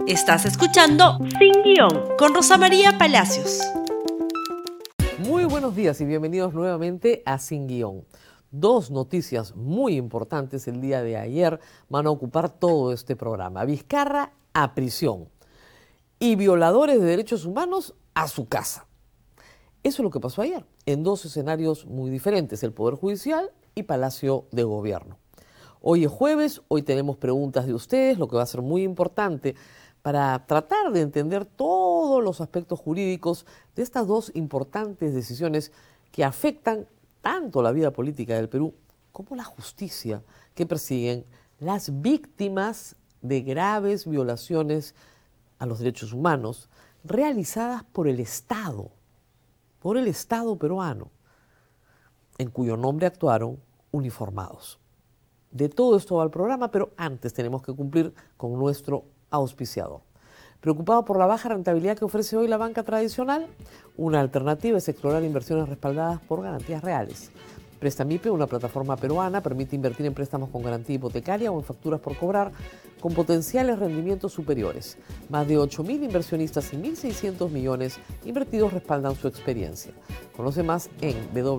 Estás escuchando Sin Guión con Rosa María Palacios. Muy buenos días y bienvenidos nuevamente a Sin Guión. Dos noticias muy importantes el día de ayer van a ocupar todo este programa. Vizcarra a prisión y violadores de derechos humanos a su casa. Eso es lo que pasó ayer, en dos escenarios muy diferentes, el Poder Judicial y Palacio de Gobierno. Hoy es jueves, hoy tenemos preguntas de ustedes, lo que va a ser muy importante para tratar de entender todos los aspectos jurídicos de estas dos importantes decisiones que afectan tanto la vida política del Perú como la justicia que persiguen las víctimas de graves violaciones a los derechos humanos realizadas por el Estado peruano, en cuyo nombre actuaron uniformados. De todo esto va el programa, pero antes tenemos que cumplir con nuestro auspiciador. ¿Preocupado por la baja rentabilidad que ofrece hoy la banca tradicional? Una alternativa es explorar inversiones respaldadas por garantías reales. Prestamipe, una plataforma peruana, permite invertir en préstamos con garantía hipotecaria o en facturas por cobrar con potenciales rendimientos superiores. Más de 8.000 inversionistas y 1.600 millones invertidos respaldan su experiencia. Conoce más en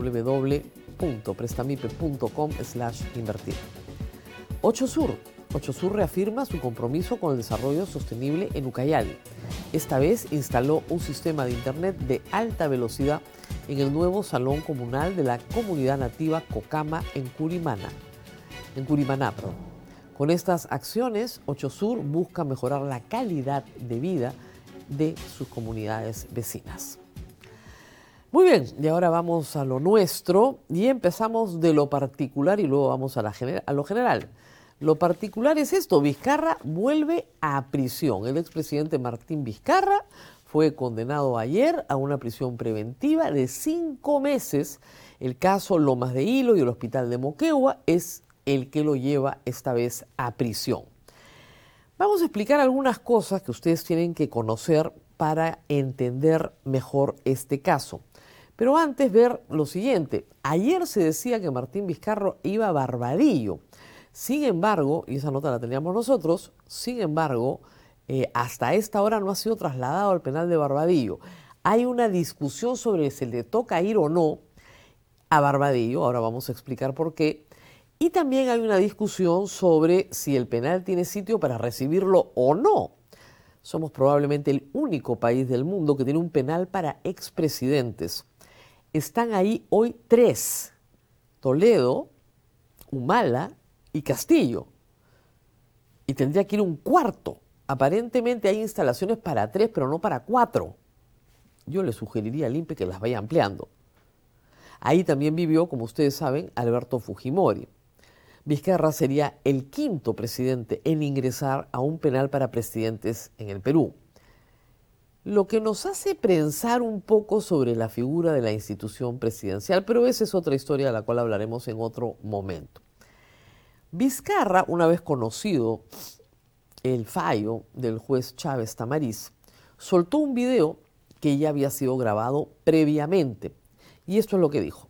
www.prestamipe.com/invertir. 8Sur reafirma su compromiso con el desarrollo sostenible en Ucayali. Esta vez instaló un sistema de internet de alta velocidad en el nuevo salón comunal de la comunidad nativa Cocama en Curimaná. Con estas acciones, 8Sur busca mejorar la calidad de vida de sus comunidades vecinas. Muy bien, y ahora vamos a lo nuestro y empezamos de lo particular y luego vamos a lo general. Lo particular es esto: Vizcarra vuelve a prisión. El expresidente Martín Vizcarra fue condenado ayer a una prisión preventiva de 5 meses. El caso Lomas de Hilo y el hospital de Moquegua es el que lo lleva esta vez a prisión. Vamos a explicar algunas cosas que ustedes tienen que conocer para entender mejor este caso. Pero antes ver lo siguiente: ayer se decía que Martín Vizcarra iba a Barbadillo. Sin embargo, y esa nota la teníamos nosotros, hasta esta hora no ha sido trasladado al penal de Barbadillo. Hay una discusión sobre si le toca ir o no a Barbadillo, ahora vamos a explicar por qué. Y también hay una discusión sobre si el penal tiene sitio para recibirlo o no. Somos probablemente el único país del mundo que tiene un penal para expresidentes. Están ahí hoy 3, Toledo, Humala y Castillo. Y tendría que ir un cuarto. Aparentemente hay instalaciones para 3, pero no para 4. Yo le sugeriría al INPE que las vaya ampliando. Ahí también vivió, como ustedes saben, Alberto Fujimori. Vizcarra sería el 5º presidente en ingresar a un penal para presidentes en el Perú. Lo que nos hace pensar un poco sobre la figura de la institución presidencial, pero esa es otra historia de la cual hablaremos en otro momento. Vizcarra, una vez conocido el fallo del juez Chávez Tamariz, soltó un video que ya había sido grabado previamente. Y esto es lo que dijo.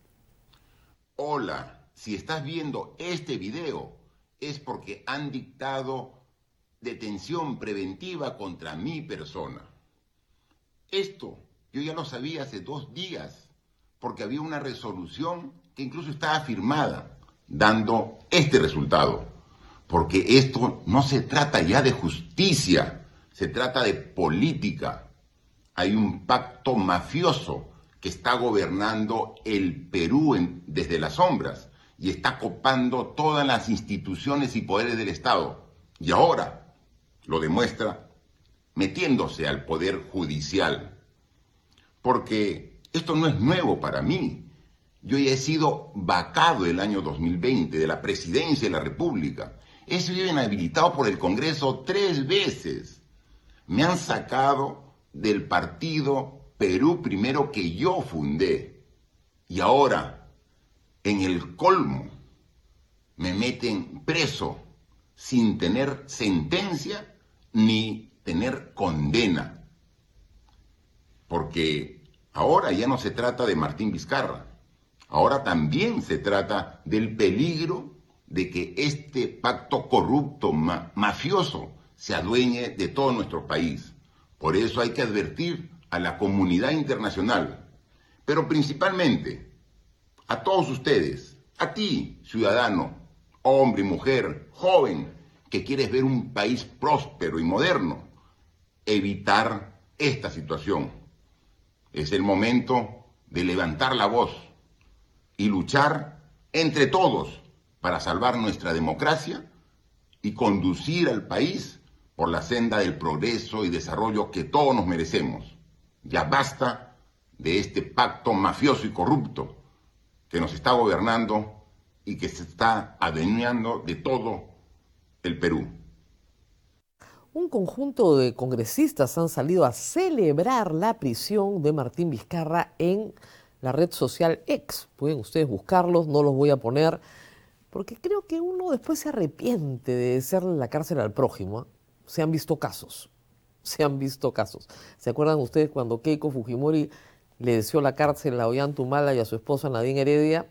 Hola, si estás viendo este video es porque han dictado detención preventiva contra mi persona. Esto yo ya lo sabía hace 2 días, porque había una resolución que incluso estaba firmada, dando este resultado, porque esto no se trata ya de justicia, se trata de política. Hay un pacto mafioso que está gobernando el Perú desde las sombras y está copando todas las instituciones y poderes del Estado. Y ahora lo demuestra metiéndose al Poder Judicial, porque esto no es nuevo para mí. Yo ya he sido vacado el año 2020 de la presidencia de la República. He sido inhabilitado por el Congreso 3 veces. Me han sacado del partido Perú Primero que yo fundé. Y ahora, en el colmo, me meten preso sin tener sentencia ni tener condena. Porque ahora ya no se trata de Martín Vizcarra. Ahora también se trata del peligro de que este pacto corrupto, mafioso, se adueñe de todo nuestro país. Por eso hay que advertir a la comunidad internacional, pero principalmente a todos ustedes, a ti, ciudadano, hombre y mujer, joven, que quieres ver un país próspero y moderno, evitar esta situación. Es el momento de levantar la voz y luchar entre todos para salvar nuestra democracia y conducir al país por la senda del progreso y desarrollo que todos nos merecemos. Ya basta de este pacto mafioso y corrupto que nos está gobernando y que se está adueñando de todo el Perú. Un conjunto de congresistas han salido a celebrar la prisión de Martín Vizcarra en la red social X. Pueden ustedes buscarlos, no los voy a poner, porque creo que uno después se arrepiente de hacerle la cárcel al prójimo, ¿eh? Se han visto casos. ¿Se acuerdan ustedes cuando Keiko Fujimori le deseó la cárcel a Ollanta Humala y a su esposa Nadine Heredia?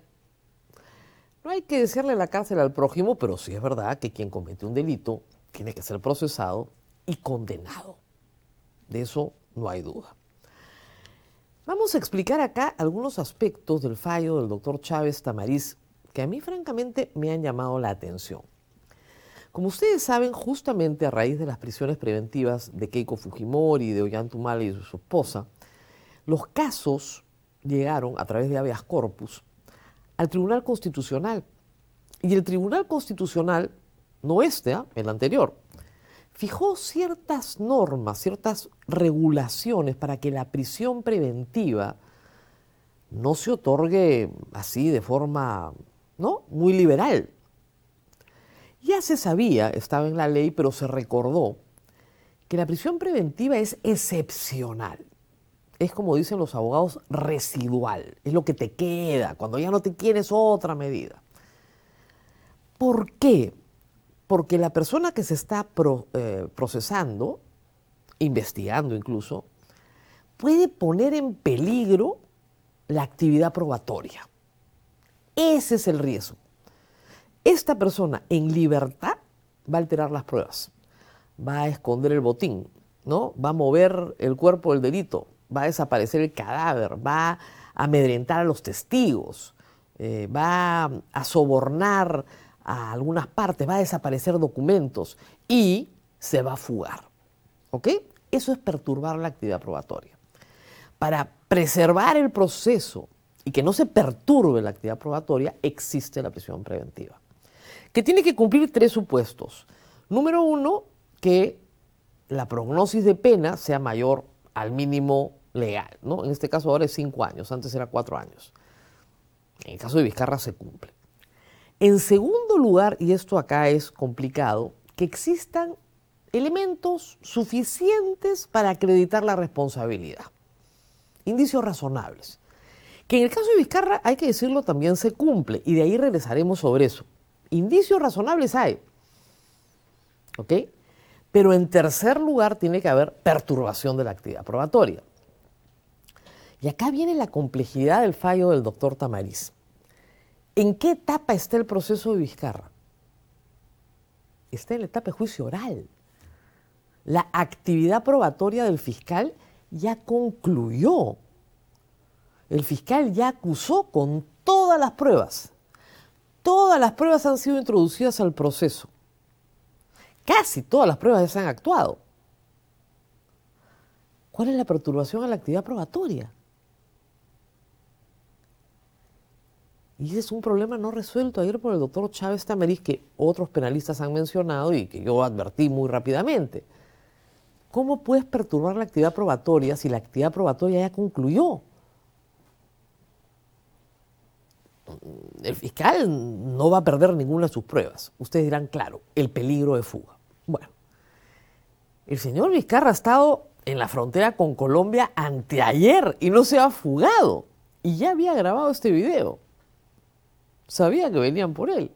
No hay que desearle la cárcel al prójimo, pero sí es verdad que quien comete un delito tiene que ser procesado y condenado. De eso no hay duda. Vamos a explicar acá algunos aspectos del fallo del doctor Chávez Tamariz que a mí francamente me han llamado la atención. Como ustedes saben, justamente a raíz de las prisiones preventivas de Keiko Fujimori, de Ollanta Humala y de su esposa, los casos llegaron a través de habeas corpus al Tribunal Constitucional. Y el Tribunal Constitucional, no el anterior, fijó ciertas normas, ciertas regulaciones para que la prisión preventiva no se otorgue así de forma, ¿no?, muy liberal. Ya se sabía, estaba en la ley, pero se recordó que la prisión preventiva es excepcional. Es, como dicen los abogados, residual. Es lo que te queda, cuando ya no te quieres otra medida. ¿Por qué? Porque la persona que se está procesando, investigando incluso, puede poner en peligro la actividad probatoria. Ese es el riesgo. Esta persona en libertad va a alterar las pruebas, va a esconder el botín, ¿no? Va a mover el cuerpo del delito, va a desaparecer el cadáver, va a amedrentar a los testigos, va a sobornar a algunas partes, va a desaparecer documentos y se va a fugar. ¿Ok? Eso es perturbar la actividad probatoria. Para preservar el proceso y que no se perturbe la actividad probatoria, existe la prisión preventiva, que tiene que cumplir 3 supuestos. Número 1, que la prognosis de pena sea mayor al mínimo legal, ¿no? En este caso ahora es 5 años, antes era 4 años. En el caso de Vizcarra se cumple. En segundo lugar, y esto acá es complicado, que existan elementos suficientes para acreditar la responsabilidad. Indicios razonables. Que en el caso de Vizcarra, hay que decirlo, también se cumple, y de ahí regresaremos sobre eso. Indicios razonables hay, ¿ok? Pero en tercer lugar tiene que haber perturbación de la actividad probatoria. Y acá viene la complejidad del fallo del doctor Tamariz. ¿En qué etapa está el proceso de Vizcarra? Está en la etapa de juicio oral. La actividad probatoria del fiscal ya concluyó. El fiscal ya acusó con todas las pruebas. Todas las pruebas han sido introducidas al proceso. Casi todas las pruebas ya se han actuado. ¿Cuál es la perturbación a la actividad probatoria? Y ese es un problema no resuelto ayer por el doctor Chávez Tamariz, que otros penalistas han mencionado y que yo advertí muy rápidamente. ¿Cómo puedes perturbar la actividad probatoria si la actividad probatoria ya concluyó? El fiscal no va a perder ninguna de sus pruebas. Ustedes dirán, claro, el peligro de fuga. Bueno, el señor Vizcarra ha estado en la frontera con Colombia anteayer y no se ha fugado. Y ya había grabado este video. Sabía que venían por él.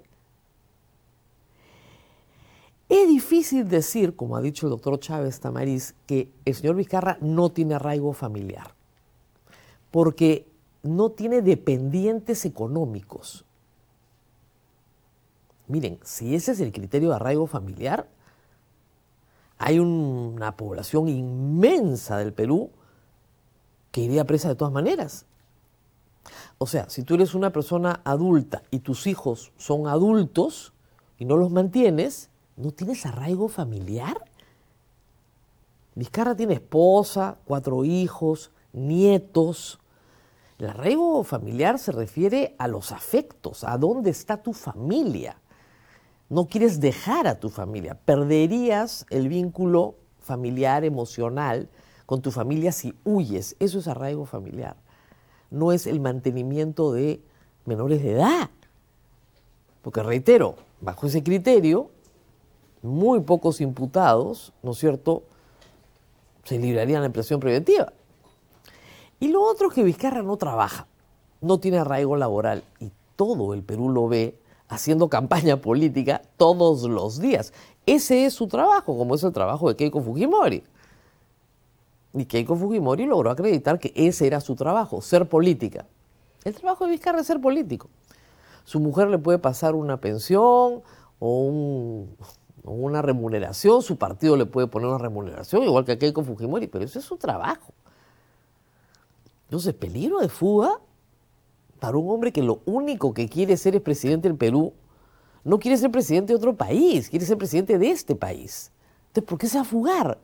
Es difícil decir, como ha dicho el doctor Chávez Tamariz, que el señor Vizcarra no tiene arraigo familiar, porque no tiene dependientes económicos. Miren, si ese es el criterio de arraigo familiar, hay una población inmensa del Perú que iría presa de todas maneras. O sea, si tú eres una persona adulta y tus hijos son adultos y no los mantienes, ¿no tienes arraigo familiar? Vizcarra tiene esposa, 4 hijos, nietos. El arraigo familiar se refiere a los afectos, a dónde está tu familia. No quieres dejar a tu familia, perderías el vínculo familiar, emocional con tu familia si huyes. Eso es arraigo familiar. No es el mantenimiento de menores de edad. Porque reitero, bajo ese criterio, muy pocos imputados, ¿no es cierto?, se librarían en prisión preventiva. Y lo otro es que Vizcarra no trabaja, no tiene arraigo laboral y todo el Perú lo ve haciendo campaña política todos los días. Ese es su trabajo, como es el trabajo de Keiko Fujimori. Y Keiko Fujimori logró acreditar que ese era su trabajo, ser política. El trabajo de Vizcarra es ser político. Su mujer le puede pasar una pensión o una remuneración, su partido le puede poner una remuneración, igual que a Keiko Fujimori, pero ese es su trabajo. Entonces, peligro de fuga para un hombre que lo único que quiere ser es presidente del Perú, no quiere ser presidente de otro país, quiere ser presidente de este país. Entonces, ¿por qué se va a fugar?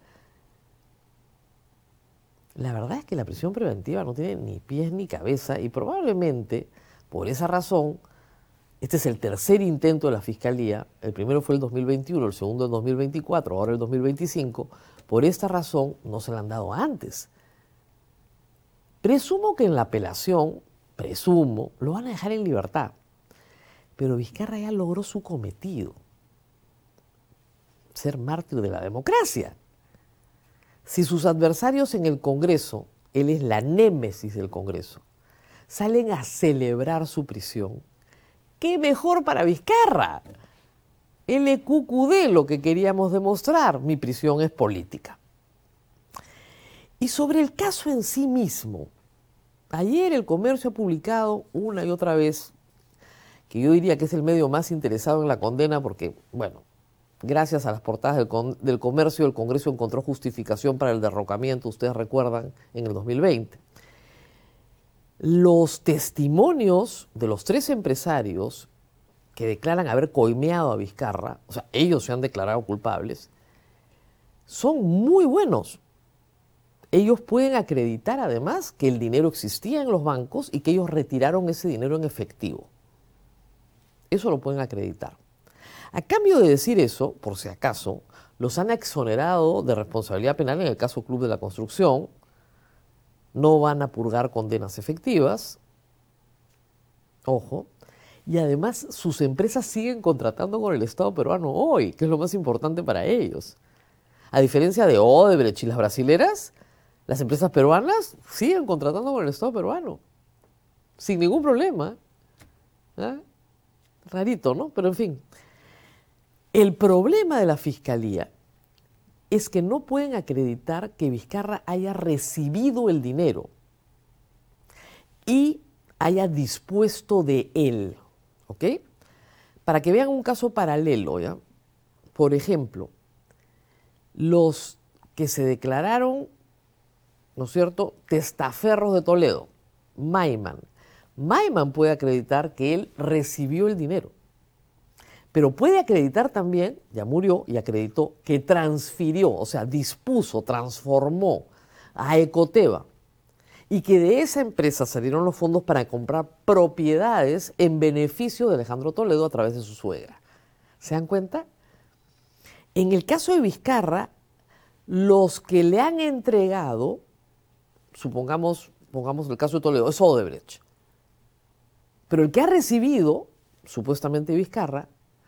La verdad es que la prisión preventiva no tiene ni pies ni cabeza y probablemente, por esa razón, este es el tercer intento de la Fiscalía, el primero fue el 2021, el segundo el 2024, ahora el 2025, por esta razón no se le han dado antes. Presumo que en la apelación, lo van a dejar en libertad, pero Vizcarra ya logró su cometido, ser mártir de la democracia. Si sus adversarios en el Congreso, él es la némesis del Congreso, salen a celebrar su prisión, ¿qué mejor para Vizcarra? LQQD, lo que queríamos demostrar, mi prisión es política. Y sobre el caso en sí mismo, ayer El Comercio ha publicado una y otra vez, que yo diría que es el medio más interesado en la condena porque, bueno, gracias a las portadas del Comercio, el Congreso encontró justificación para el derrocamiento, ustedes recuerdan, en el 2020. Los testimonios de los 3 empresarios que declaran haber coimeado a Vizcarra, o sea, ellos se han declarado culpables, son muy buenos. Ellos pueden acreditar además que el dinero existía en los bancos y que ellos retiraron ese dinero en efectivo. Eso lo pueden acreditar. A cambio de decir eso, por si acaso, los han exonerado de responsabilidad penal en el caso Club de la Construcción, no van a purgar condenas efectivas, ojo, y además sus empresas siguen contratando con el Estado peruano hoy, que es lo más importante para ellos. A diferencia de Odebrecht y las brasileras, las empresas peruanas siguen contratando con el Estado peruano, sin ningún problema. ¿Eh? Rarito, ¿no? Pero en fin. El problema de la Fiscalía es que no pueden acreditar que Vizcarra haya recibido el dinero y haya dispuesto de él, ¿ok? Para que vean un caso paralelo, ¿ya? Por ejemplo, los que se declararon, ¿no es cierto?, testaferros de Toledo, Maiman. Maiman puede acreditar que él recibió el dinero. Pero puede acreditar también, ya murió y acreditó, que transfirió, o sea, dispuso, transformó a Ecoteva y que de esa empresa salieron los fondos para comprar propiedades en beneficio de Alejandro Toledo a través de su suegra. ¿Se dan cuenta? En el caso de Vizcarra, los que le han entregado, pongamos el caso de Toledo, es Odebrecht. Pero el que ha recibido, supuestamente Vizcarra,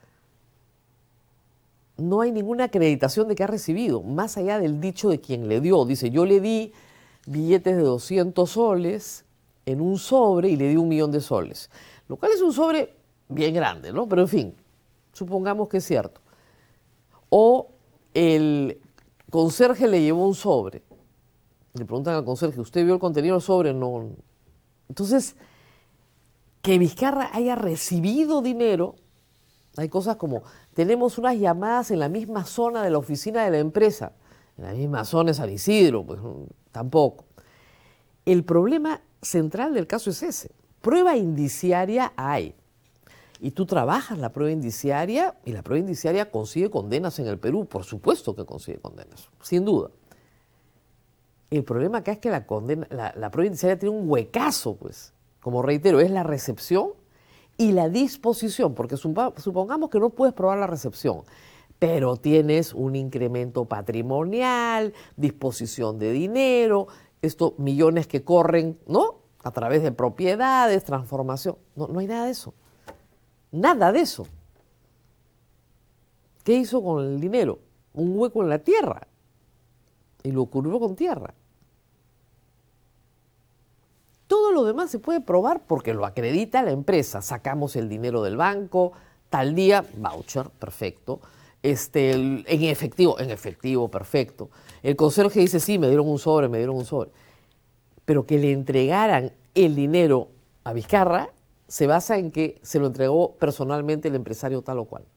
no hay ninguna acreditación de que ha recibido, más allá del dicho de quien le dio. Dice, yo le di billetes de 200 soles en un sobre y le di 1 millón de soles. Lo cual es un sobre bien grande, ¿no? Pero en fin, supongamos que es cierto. O el conserje le llevó un sobre. Le preguntan al conserje, ¿usted vio el contenido del sobre? No. Entonces, que Vizcarra haya recibido dinero, hay cosas como tenemos unas llamadas en la misma zona de la oficina de la empresa. En la misma zona de San Isidro, pues tampoco. El problema central del caso es ese. Prueba indiciaria hay. Y tú trabajas la prueba indiciaria y la prueba indiciaria consigue condenas en el Perú. Por supuesto que consigue condenas, sin duda. El problema acá es que la prueba indiciaria tiene un huecazo, pues. Como reitero, es la recepción y la disposición, porque supongamos que no puedes probar la recepción, pero tienes un incremento patrimonial, disposición de dinero, estos millones que corren, ¿no? A través de propiedades, transformación. No hay nada de eso. Nada de eso. ¿Qué hizo con el dinero? Un hueco en la tierra. Y lo cubrió con tierra. Todo lo demás se puede probar porque lo acredita la empresa. Sacamos el dinero del banco, tal día, voucher, perfecto. En efectivo, perfecto. El conserje dice, sí, me dieron un sobre. Pero que le entregaran el dinero a Vizcarra se basa en que se lo entregó personalmente el empresario tal o cual.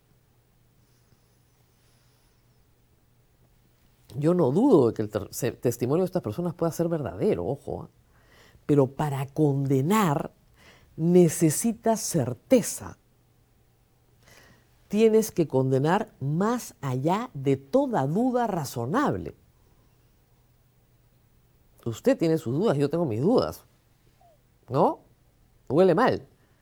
Yo no dudo de que el testimonio de estas personas pueda ser verdadero, ojo. Pero para condenar necesitas certeza. Tienes que condenar más allá de toda duda razonable. Usted tiene sus dudas, yo tengo mis dudas. ¿No? Huele mal.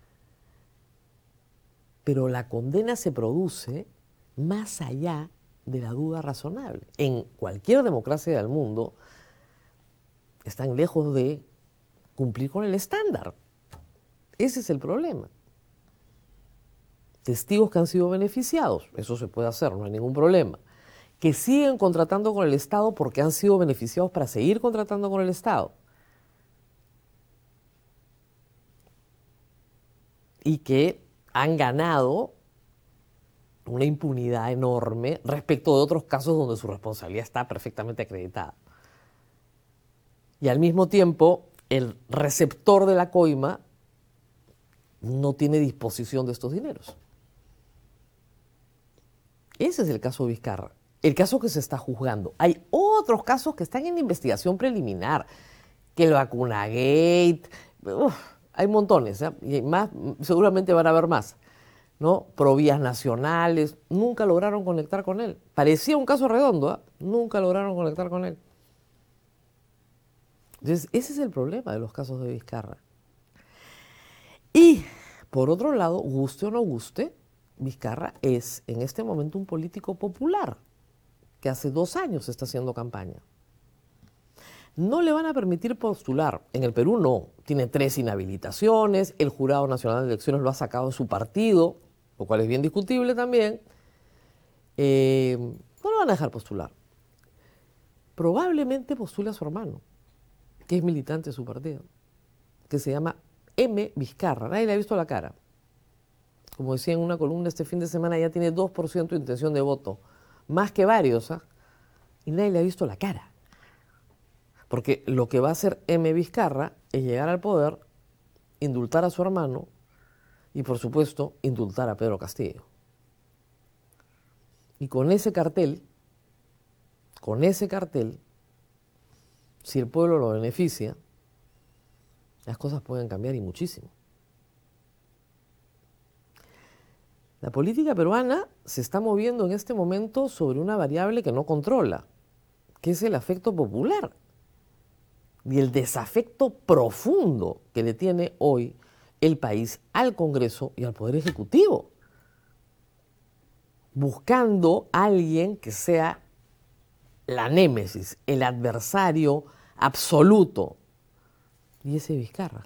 Pero la condena se produce más allá de la duda razonable. En cualquier democracia del mundo están lejos de cumplir con el estándar. Ese es el problema. Testigos que han sido beneficiados, eso se puede hacer, no hay ningún problema. Que siguen contratando con el Estado porque han sido beneficiados para seguir contratando con el Estado. Y que han ganado una impunidad enorme respecto de otros casos donde su responsabilidad está perfectamente acreditada. Y al mismo tiempo, el receptor de la coima no tiene disposición de estos dineros. Ese es el caso Vizcarra, el caso que se está juzgando. Hay otros casos que están en investigación preliminar, que el Vacunagate, hay montones, ¿eh? Y más, seguramente van a haber más, ¿no? Provías nacionales, nunca lograron conectar con él. Parecía un caso redondo, ¿eh? Nunca lograron conectar con él. Entonces, ese es el problema de los casos de Vizcarra. Y, por otro lado, guste o no guste, Vizcarra es en este momento un político popular que hace 2 años está haciendo campaña. No le van a permitir postular. En el Perú no. Tiene 3 inhabilitaciones. El Jurado Nacional de Elecciones lo ha sacado de su partido, lo cual es bien discutible también. No lo van a dejar postular. Probablemente postule a su hermano, que es militante de su partido, que se llama M. Vizcarra. Nadie le ha visto la cara. Como decía en una columna este fin de semana, ya tiene 2% de intención de voto, más que varios, ¿ah? Y nadie le ha visto la cara. Porque lo que va a hacer M. Vizcarra es llegar al poder, indultar a su hermano y, por supuesto, indultar a Pedro Castillo. Y con ese cartel, si el pueblo lo beneficia, las cosas pueden cambiar y muchísimo. La política peruana se está moviendo en este momento sobre una variable que no controla, que es el afecto popular y el desafecto profundo que le tiene hoy el país al Congreso y al Poder Ejecutivo, buscando a alguien que sea la némesis, el adversario absoluto, y ese Vizcarra.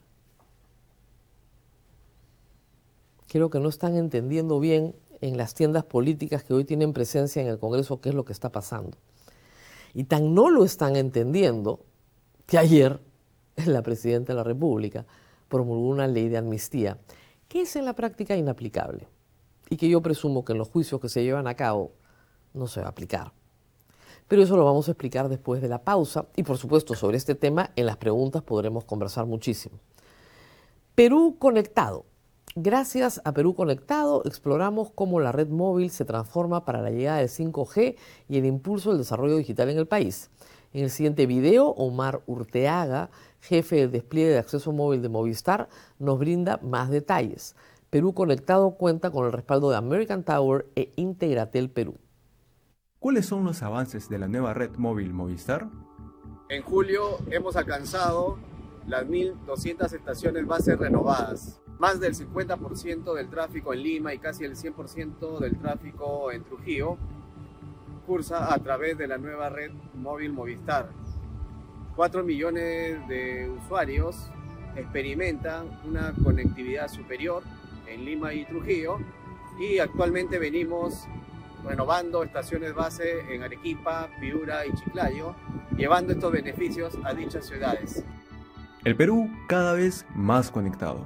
Creo que no están entendiendo bien en las tiendas políticas que hoy tienen presencia en el Congreso qué es lo que está pasando. Y tan no lo están entendiendo que ayer la Presidenta de la República promulgó una ley de amnistía que es en la práctica inaplicable y que yo presumo que en los juicios que se llevan a cabo no se va a aplicar. Pero eso lo vamos a explicar después de la pausa y, por supuesto, sobre este tema en las preguntas podremos conversar muchísimo. Perú conectado. Gracias a Perú Conectado, exploramos cómo la red móvil se transforma para la llegada del 5G y el impulso del desarrollo digital en el país. En el siguiente video, Omar Urteaga, jefe del despliegue de acceso móvil de Movistar, nos brinda más detalles. Perú Conectado cuenta con el respaldo de American Tower e Integratel Perú. ¿Cuáles son los avances de la nueva red móvil Movistar? En julio hemos alcanzado las 1.200 estaciones base renovadas. Más del 50% del tráfico en Lima y casi el 100% del tráfico en Trujillo cursa a través de la nueva red móvil Movistar. 4 millones de usuarios experimentan una conectividad superior en Lima y Trujillo y actualmente venimos renovando estaciones base en Arequipa, Piura y Chiclayo, llevando estos beneficios a dichas ciudades. El Perú cada vez más conectado.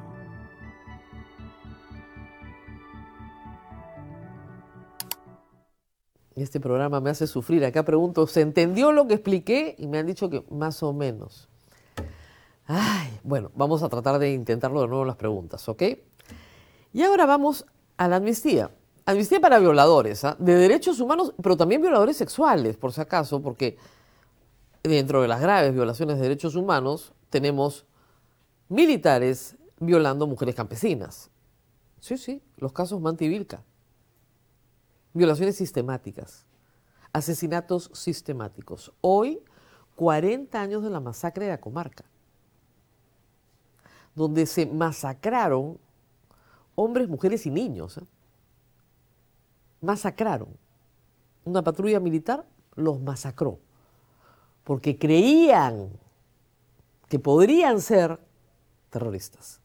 Este programa me hace sufrir. Acá pregunto, ¿se entendió lo que expliqué? Y me han dicho que más o menos. Ay, bueno, vamos a tratar de intentarlo de nuevo en las preguntas, ¿ok? Y ahora vamos a la amnistía. Amnistía para violadores, ¿eh? De derechos humanos, pero también violadores sexuales, por si acaso, porque dentro de las graves violaciones de derechos humanos tenemos militares violando mujeres campesinas. Sí, los casos Manti Vilca. Violaciones sistemáticas, asesinatos sistemáticos. Hoy, 40 años de la masacre de la comarca, donde se masacraron hombres, mujeres y niños. Masacraron. Una patrulla militar los masacró, porque creían que podrían ser terroristas.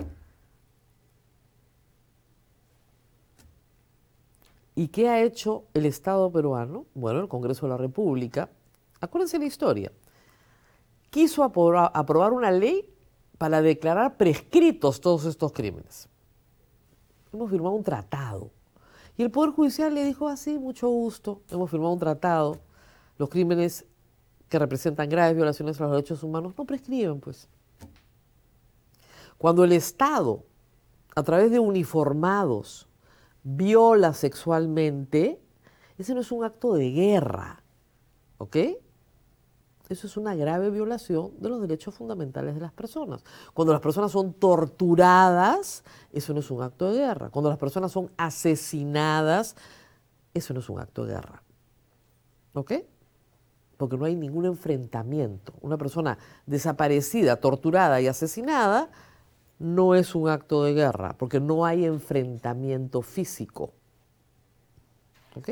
¿Y qué ha hecho el Estado peruano? Bueno, el Congreso de la República, acuérdense la historia, quiso aprobar una ley para declarar prescritos todos estos crímenes. Hemos firmado un tratado. Y el Poder Judicial le dijo así, mucho gusto, hemos firmado un tratado. Los crímenes que representan graves violaciones a los derechos humanos no prescriben, pues. Cuando el Estado, a través de uniformados, viola sexualmente, ese no es un acto de guerra, ¿ok? Eso es una grave violación de los derechos fundamentales de las personas. Cuando las personas son torturadas, eso no es un acto de guerra. Cuando las personas son asesinadas, eso no es un acto de guerra, ¿ok? Porque no hay ningún enfrentamiento. Una persona desaparecida, torturada y asesinada no es un acto de guerra, porque no hay enfrentamiento físico. ¿Ok?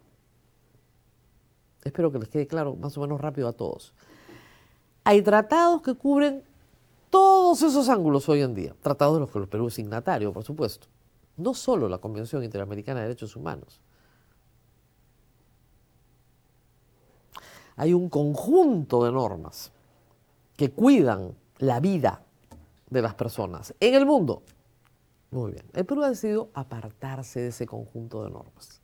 Espero que les quede claro más o menos rápido a todos. Hay tratados que cubren todos esos ángulos hoy en día. Tratados de los que el Perú es signatario, por supuesto. No solo la Convención Interamericana de Derechos Humanos. Hay un conjunto de normas que cuidan la vida de las personas en el mundo. Muy bien. El Perú ha decidido apartarse de ese conjunto de normas.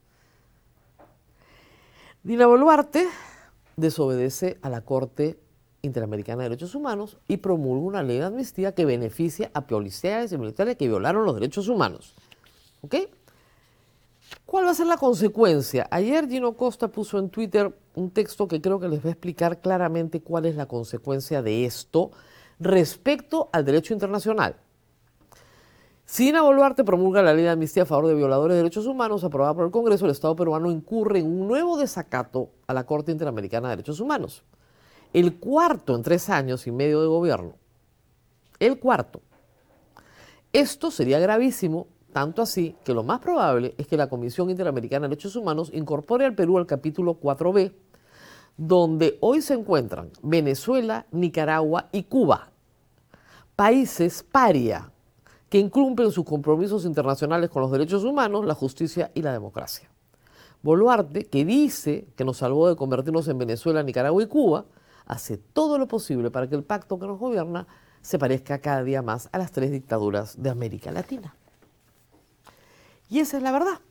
Dina Boluarte desobedece a la Corte Interamericana de Derechos Humanos y promulga una ley de amnistía que beneficia a policías y militares que violaron los derechos humanos. ¿Ok? ¿Cuál va a ser la consecuencia? Ayer Gino Costa puso en Twitter un texto que creo que les va a explicar claramente cuál es la consecuencia de esto respecto al derecho internacional. Si Dina Boluarte promulga la ley de amnistía a favor de violadores de derechos humanos aprobada por el Congreso, el Estado peruano incurre en un nuevo desacato a la Corte Interamericana de Derechos Humanos. El cuarto en 3 años y medio de gobierno. El cuarto. Esto sería gravísimo, tanto así que lo más probable es que la Comisión Interamericana de Derechos Humanos incorpore al Perú al capítulo 4B, donde hoy se encuentran Venezuela, Nicaragua y Cuba, países paria que incumplen sus compromisos internacionales con los derechos humanos, la justicia y la democracia. Boluarte, que dice que nos salvó de convertirnos en Venezuela, Nicaragua y Cuba, hace todo lo posible para que el pacto que nos gobierna se parezca cada día más a las 3 dictaduras de América Latina. Y esa es la verdad.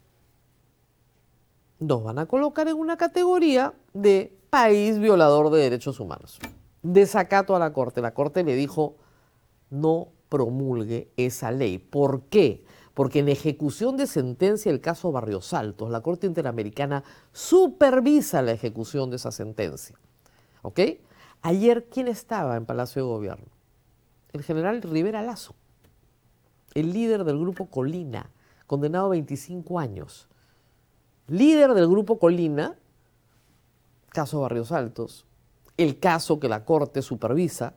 Nos van a colocar en una categoría de país violador de derechos humanos. Desacato a la Corte. La Corte le dijo, no promulgue esa ley. ¿Por qué? Porque en ejecución de sentencia del caso Barrios Altos, la Corte Interamericana supervisa la ejecución de esa sentencia. ¿Ok? Ayer, ¿quién estaba en Palacio de Gobierno? El general Rivera Lazo, el líder del Grupo Colina, condenado a 25 años. Líder del Grupo Colina, caso Barrios Altos, el caso que la Corte supervisa,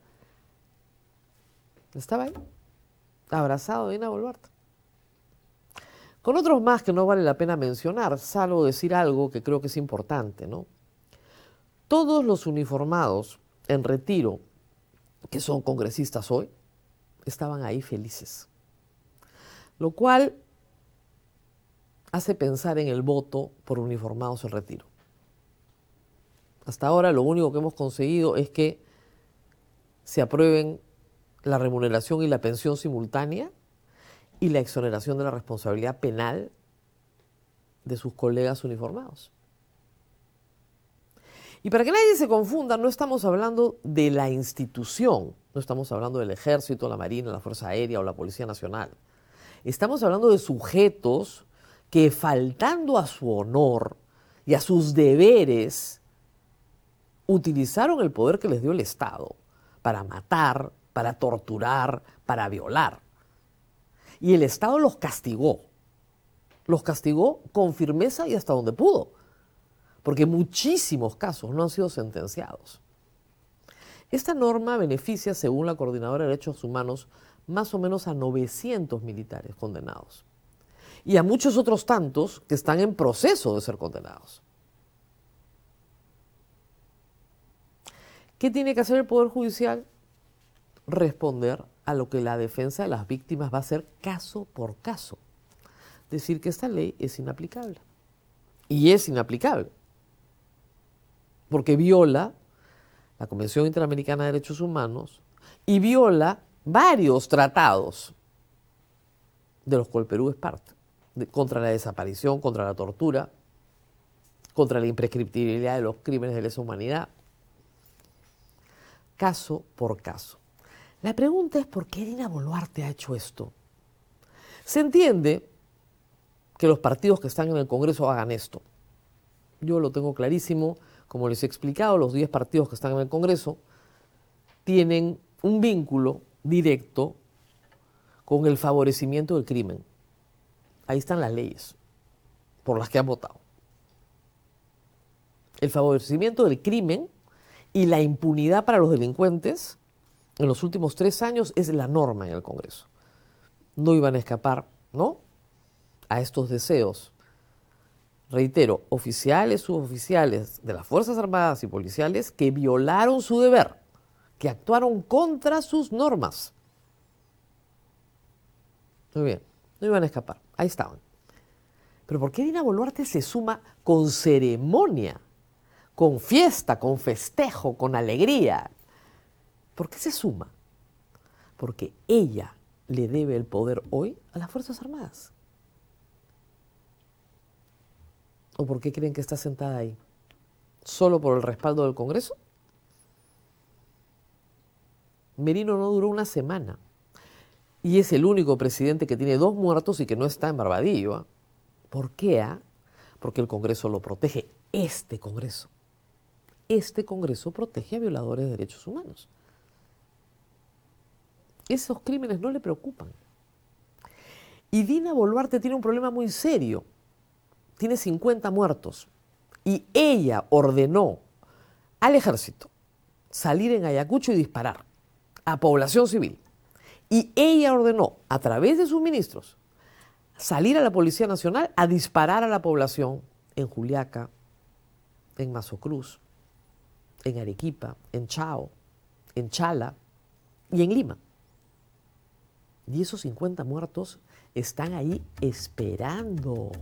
estaba ahí, abrazado de Dina Boluarte. Con otros más que no vale la pena mencionar, salvo decir algo que creo que es importante, ¿no? Todos los uniformados en retiro, que son congresistas hoy, estaban ahí felices. Lo cual hace pensar en el voto por uniformados en retiro. Hasta ahora lo único que hemos conseguido es que se aprueben la remuneración y la pensión simultánea y la exoneración de la responsabilidad penal de sus colegas uniformados. Y para que nadie se confunda, no estamos hablando de la institución, no estamos hablando del Ejército, la Marina, la Fuerza Aérea o la Policía Nacional. Estamos hablando de sujetos que, faltando a su honor y a sus deberes, utilizaron el poder que les dio el Estado para matar, para torturar, para violar. Y el Estado los castigó con firmeza y hasta donde pudo, porque muchísimos casos no han sido sentenciados. Esta norma beneficia, según la Coordinadora de Derechos Humanos, más o menos a 900 militares condenados y a muchos otros tantos que están en proceso de ser condenados. ¿Qué tiene que hacer el Poder Judicial? Responder a lo que la defensa de las víctimas va a hacer caso por caso. Decir que esta ley es inaplicable. Y es inaplicable. Porque viola la Convención Interamericana de Derechos Humanos y viola varios tratados de los cuales Perú es parte. Contra la desaparición, contra la tortura, contra la imprescriptibilidad de los crímenes de lesa humanidad. Caso por caso. La pregunta es ¿por qué Dina Boluarte ha hecho esto? Se entiende que los partidos que están en el Congreso hagan esto. Yo lo tengo clarísimo, como les he explicado, los 10 partidos que están en el Congreso tienen un vínculo directo con el favorecimiento del crimen. Ahí están las leyes por las que han votado. El favorecimiento del crimen y la impunidad para los delincuentes en los últimos 3 años es la norma en el Congreso. No iban a escapar, ¿no?, a estos deseos. Reitero, oficiales, suboficiales de las Fuerzas Armadas y policiales que violaron su deber, que actuaron contra sus normas. Muy bien, no iban a escapar, ahí estaban. Pero ¿por qué Dina Boluarte se suma con ceremonia, con fiesta, con festejo, con alegría? ¿Por qué se suma? Porque ella le debe el poder hoy a las Fuerzas Armadas. ¿O por qué creen que está sentada ahí? ¿Solo por el respaldo del Congreso? Merino no duró una semana y es el único presidente que tiene 2 muertos y que no está en Barbadillo, ¿eh? ¿Por qué? Porque el Congreso lo protege. Este Congreso protege a violadores de derechos humanos. Esos crímenes no le preocupan. Y Dina Boluarte tiene un problema muy serio. Tiene 50 muertos. Y ella ordenó al ejército salir en Ayacucho y disparar a población civil. Y ella ordenó, a través de sus ministros, salir a la Policía Nacional a disparar a la población en Juliaca, en Mazocruz, en Arequipa, en Chao, en Chala y en Lima. Y esos 50 muertos están ahí esperando.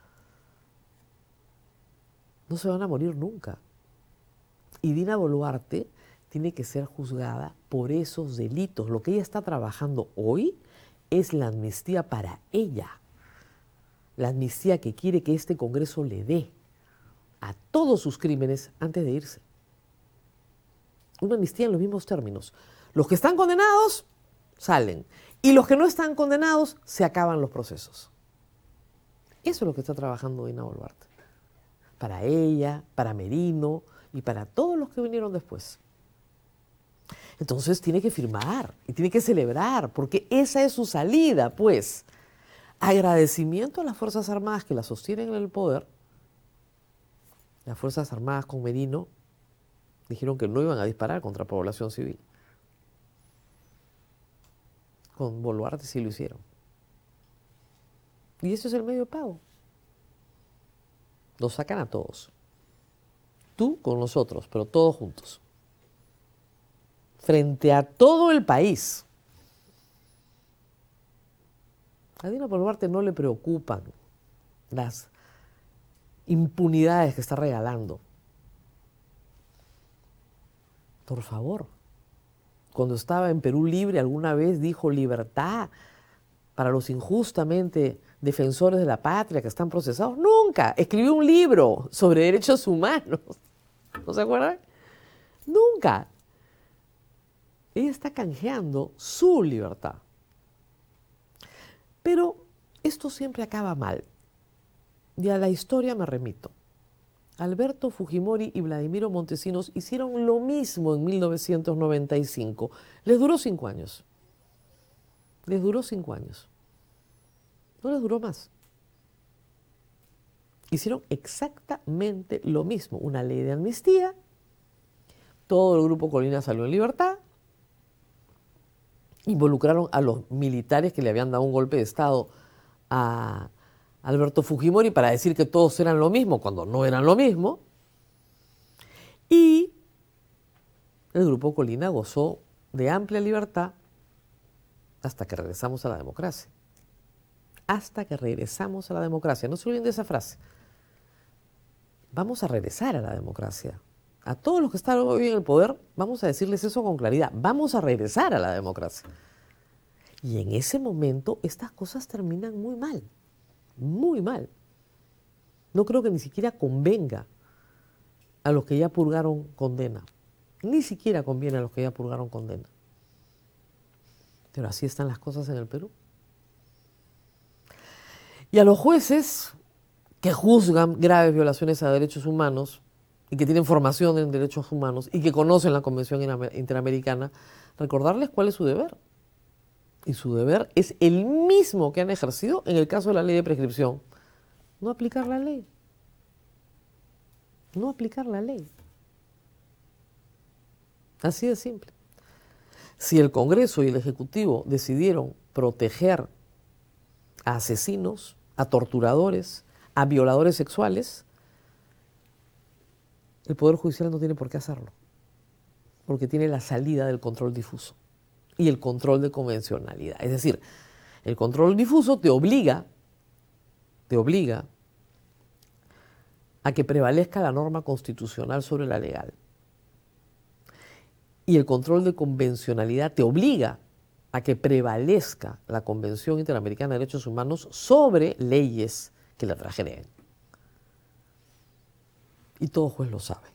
No se van a morir nunca. Y Dina Boluarte tiene que ser juzgada por esos delitos. Lo que ella está trabajando hoy es la amnistía para ella. La amnistía que quiere que este Congreso le dé a todos sus crímenes antes de irse. Una amnistía en los mismos términos. Los que están condenados salen. Y los que no están condenados, se acaban los procesos. Eso es lo que está trabajando Dina Boluarte. Para ella, para Merino y para todos los que vinieron después. Entonces tiene que firmar y tiene que celebrar, porque esa es su salida, pues. Agradecimiento a las Fuerzas Armadas que la sostienen en el poder. Las Fuerzas Armadas con Merino dijeron que no iban a disparar contra población civil. Con Boluarte sí lo hicieron. Y eso es el medio de pago. Nos sacan a todos. Tú con nosotros, pero todos juntos. Frente a todo el país. A Dina Boluarte no le preocupan las impunidades que está regalando. Por favor. Cuando estaba en Perú Libre alguna vez dijo libertad para los injustamente defensores de la patria que están procesados. Nunca. Escribió un libro sobre derechos humanos. ¿No se acuerdan? Nunca. Ella está canjeando su libertad. Pero esto siempre acaba mal. Y a la historia me remito. Alberto Fujimori y Vladimiro Montesinos hicieron lo mismo en 1995. Les duró 5 años. Les duró 5 años. No les duró más. Hicieron exactamente lo mismo. Una ley de amnistía. Todo el grupo Colina salió en libertad. Involucraron a los militares que le habían dado un golpe de Estado a Alberto Fujimori para decir que todos eran lo mismo, cuando no eran lo mismo. Y el grupo Colina gozó de amplia libertad hasta que regresamos a la democracia. Hasta que regresamos a la democracia. No se olviden de esa frase. Vamos a regresar a la democracia. A todos los que están hoy en el poder, vamos a decirles eso con claridad. Vamos a regresar a la democracia. Y en ese momento, estas cosas terminan muy mal. Muy mal. No creo que ni siquiera convenga a los que ya purgaron condena. Ni siquiera conviene a los que ya purgaron condena. Pero así están las cosas en el Perú. Y a los jueces que juzgan graves violaciones a derechos humanos y que tienen formación en derechos humanos y que conocen la Convención Interamericana, recordarles cuál es su deber. Y su deber es el mismo que han ejercido en el caso de la ley de prescripción. No aplicar la ley. No aplicar la ley. Así de simple. Si el Congreso y el Ejecutivo decidieron proteger a asesinos, a torturadores, a violadores sexuales, el Poder Judicial no tiene por qué hacerlo, porque tiene la salida del control difuso y el control de convencionalidad. Es decir, el control difuso te obliga a que prevalezca la norma constitucional sobre la legal. Y el control de convencionalidad te obliga a que prevalezca la Convención Interamericana de Derechos Humanos sobre leyes que la trajeren. Y todo juez lo sabe.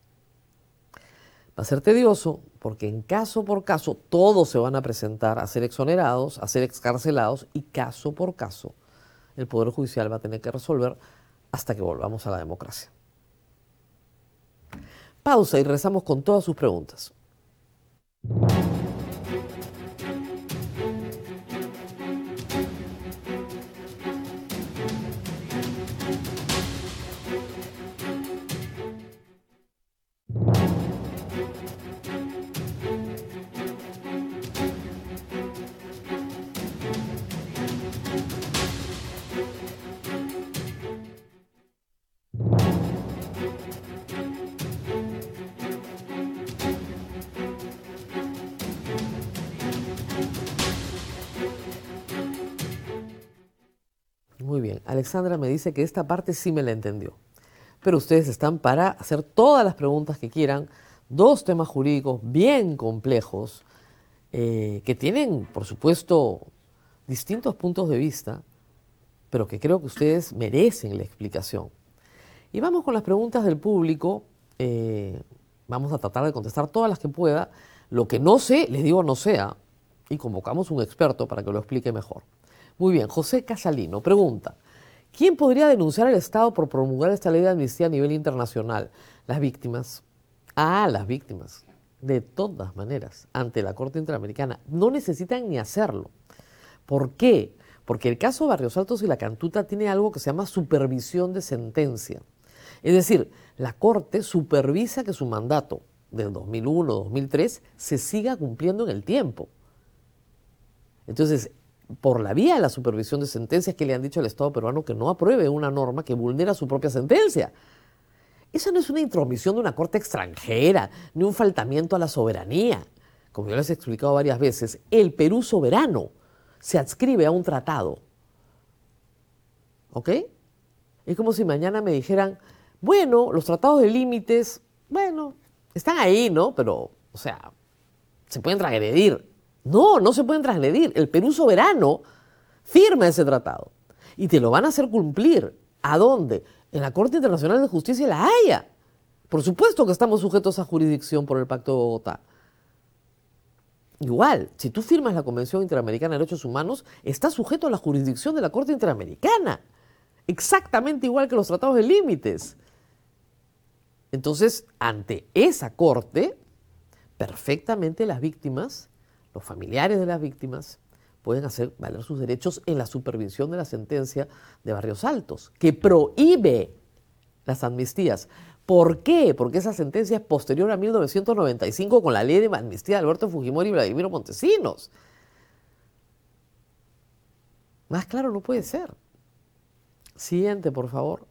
Va a ser tedioso porque en caso por caso todos se van a presentar a ser exonerados, a ser excarcelados y caso por caso el Poder Judicial va a tener que resolver hasta que volvamos a la democracia. Pausa y regresamos con todas sus preguntas. Muy bien, Alexandra me dice que esta parte sí me la entendió. Pero ustedes están para hacer todas las preguntas que quieran, 2 temas jurídicos bien complejos, que tienen, por supuesto, distintos puntos de vista, pero que creo que ustedes merecen la explicación. Y vamos con las preguntas del público. Vamos a tratar de contestar todas las que pueda. Lo que no sé, les digo no sea. y convocamos un experto para que lo explique mejor. Muy bien, José Casalino pregunta, ¿quién podría denunciar al Estado por promulgar esta ley de amnistía a nivel internacional? Las víctimas. Las víctimas. De todas maneras, ante la Corte Interamericana. No necesitan ni hacerlo. ¿Por qué? Porque el caso Barrios Altos y La Cantuta tiene algo que se llama supervisión de sentencia. Es decir, la Corte supervisa que su mandato del 2001-2003 se siga cumpliendo en el tiempo. Entonces, por la vía de la supervisión de sentencias, que le han dicho al Estado peruano que no apruebe una norma que vulnera su propia sentencia. Esa no es una intromisión de una corte extranjera, ni un faltamiento a la soberanía. Como yo les he explicado varias veces, el Perú soberano se adscribe a un tratado. ¿Ok? Es como si mañana me dijeran, bueno, los tratados de límites, bueno, están ahí, ¿no? Pero, o sea, se pueden transgredir. No, no se pueden transgredir. El Perú soberano firma ese tratado y te lo van a hacer cumplir. ¿A dónde? En la Corte Internacional de Justicia de La Haya. Por supuesto que estamos sujetos a jurisdicción por el Pacto de Bogotá. Igual, si tú firmas la Convención Interamericana de Derechos Humanos, estás sujeto a la jurisdicción de la Corte Interamericana. Exactamente igual que los tratados de límites. Entonces, ante esa Corte, perfectamente las víctimas, los familiares de las víctimas, pueden hacer valer sus derechos en la supervisión de la sentencia de Barrios Altos, que prohíbe las amnistías. ¿Por qué? Porque esa sentencia es posterior a 1995 con la ley de amnistía de Alberto Fujimori y Vladimiro Montesinos. Más claro no puede ser. Siguiente, por favor.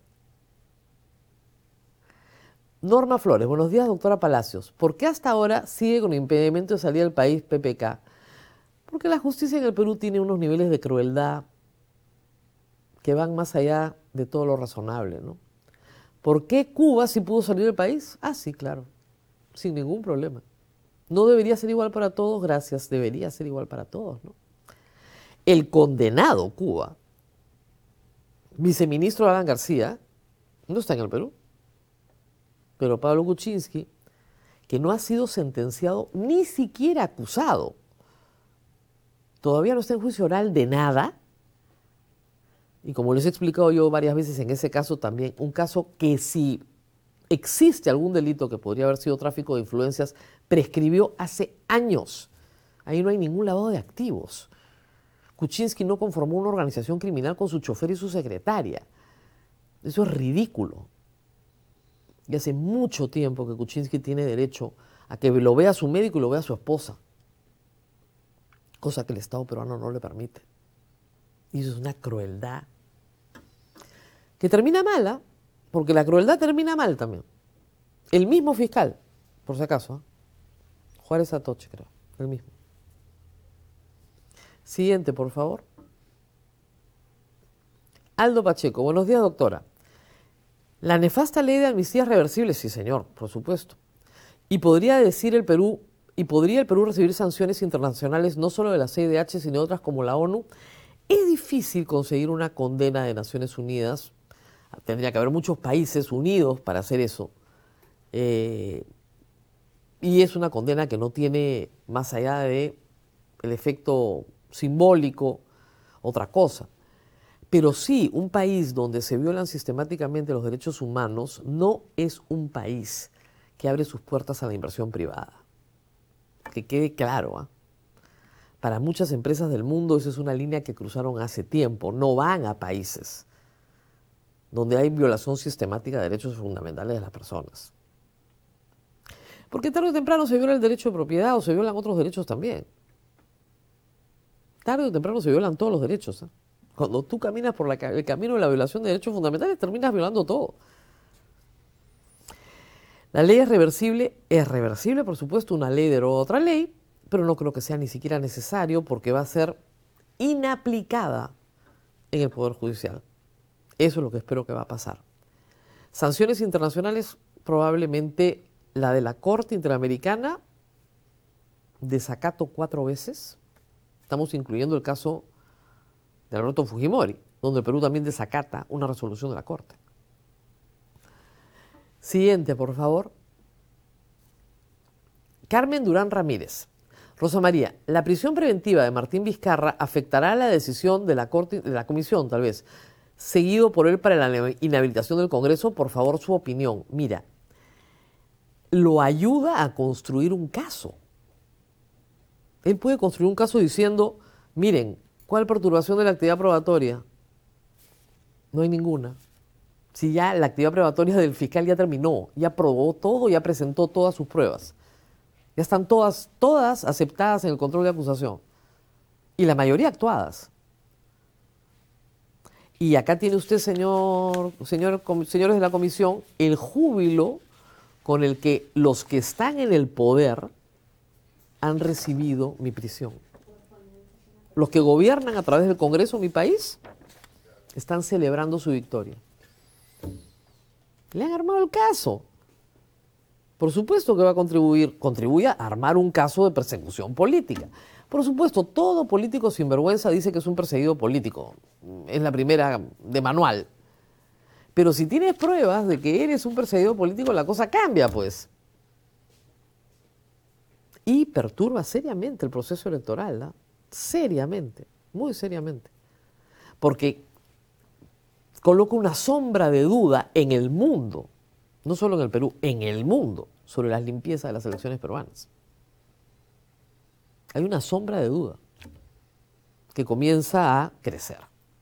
Norma Flores, buenos días, doctora Palacios. ¿Por qué hasta ahora sigue con impedimento de salir del país PPK? Porque la justicia en el Perú tiene unos niveles de crueldad que van más allá de todo lo razonable, ¿no? ¿Por qué Cuba sí pudo salir del país? Sí, claro, sin ningún problema. No debería ser igual para todos, gracias, debería ser igual para todos, ¿no? El condenado Cuba, viceministro Alan García, no está en el Perú. Pero Pablo Kuczynski, que no ha sido sentenciado ni siquiera acusado, todavía no está en juicio oral de nada. Y como les he explicado yo varias veces en ese caso también, un caso que si existe algún delito que podría haber sido tráfico de influencias, prescribió hace años. Ahí no hay ningún lavado de activos. Kuczynski no conformó una organización criminal con su chofer y su secretaria. Eso es ridículo. Y hace mucho tiempo que Kuczynski tiene derecho a que lo vea su médico y lo vea su esposa. Cosa que el Estado peruano no le permite. Y eso es una crueldad que termina mala, porque la crueldad termina mal también. El mismo fiscal, por si acaso, Juárez Atoche, creo, el mismo. Siguiente, por favor. Aldo Pacheco, buenos días, doctora. La nefasta ley de amnistía es reversible, sí, señor, por supuesto. Y podría el Perú recibir sanciones internacionales no solo de la CIDH, sino de otras como la ONU. Es difícil conseguir una condena de Naciones Unidas. Tendría que haber muchos países unidos para hacer eso. Y es una condena que no tiene, más allá de el efecto simbólico, otra cosa. Pero sí, un país donde se violan sistemáticamente los derechos humanos no es un país que abre sus puertas a la inversión privada. Que quede claro, Para muchas empresas del mundo esa es una línea que cruzaron hace tiempo. No van a países donde hay violación sistemática de derechos fundamentales de las personas. Porque tarde o temprano se viola el derecho de propiedad o se violan otros derechos también. Tarde o temprano se violan todos los derechos. Cuando tú caminas por el camino de la violación de derechos fundamentales, terminas violando todo. La ley es reversible, por supuesto, una ley deroga otra ley, pero no creo que sea ni siquiera necesario porque va a ser inaplicada en el Poder Judicial. Eso es lo que espero que va a pasar. Sanciones internacionales, probablemente la de la Corte Interamericana, desacato 4 veces. Estamos incluyendo el caso de Alberto Fujimori, donde el Perú también desacata una resolución de la Corte. Siguiente, por favor. Carmen Durán Ramírez. Rosa María, la prisión preventiva de Martín Vizcarra afectará la decisión de la comisión, tal vez, seguido por él para la inhabilitación del Congreso. Por favor, su opinión. Mira, lo ayuda a construir un caso. Él puede construir un caso diciendo, miren, ¿cuál perturbación de la actividad probatoria? No hay ninguna. Si ya la actividad probatoria del fiscal ya terminó, ya probó todo, ya presentó todas sus pruebas. Ya están todas aceptadas en el control de acusación. Y la mayoría actuadas. Y acá tiene usted, señores de la comisión, el júbilo con el que los que están en el poder han recibido mi prisión. Los que gobiernan a través del Congreso mi país están celebrando su victoria. Le han armado el caso. Por supuesto que va a contribuye a armar un caso de persecución política. Por supuesto, todo político sinvergüenza dice que es un perseguido político. Es la primera de manual. Pero si tienes pruebas de que eres un perseguido político, la cosa cambia, pues. Y perturba seriamente el proceso electoral, ¿no? Seriamente, muy seriamente. Porque coloca una sombra de duda en el mundo, no solo en el Perú, en el mundo, sobre la limpieza de las elecciones peruanas. Hay una sombra de duda que comienza a crecer.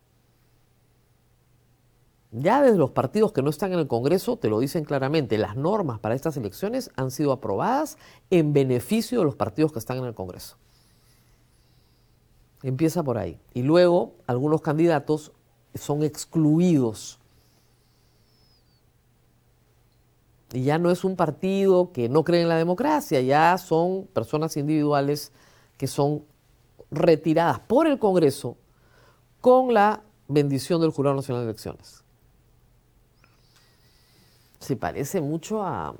Ya desde los partidos que no están en el Congreso te lo dicen claramente, las normas para estas elecciones han sido aprobadas en beneficio de los partidos que están en el Congreso. Empieza por ahí. Y luego algunos candidatos son excluidos. Y ya no es un partido que no cree en la democracia, ya son personas individuales que son retiradas por el Congreso con la bendición del Jurado Nacional de Elecciones. Se parece mucho a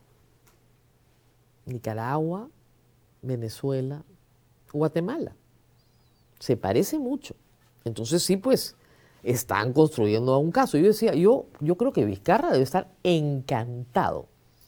Nicaragua, Venezuela, Guatemala. Se parece mucho. Entonces sí, pues, están construyendo un caso. Yo decía, yo creo que Vizcarra debe estar encantado.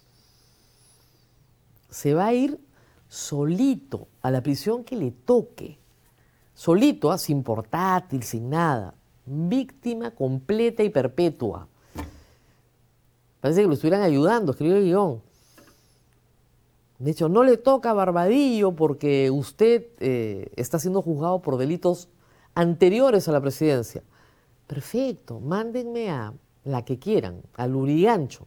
Se va a ir solito a la prisión que le toque. Solito, sin portátil, sin nada. Víctima completa y perpetua. Parece que lo estuvieran ayudando, escribió el guión. De hecho, no le toca a Barbadillo porque usted está siendo juzgado por delitos anteriores a la presidencia. Perfecto, mándenme a la que quieran, al Lurigancho.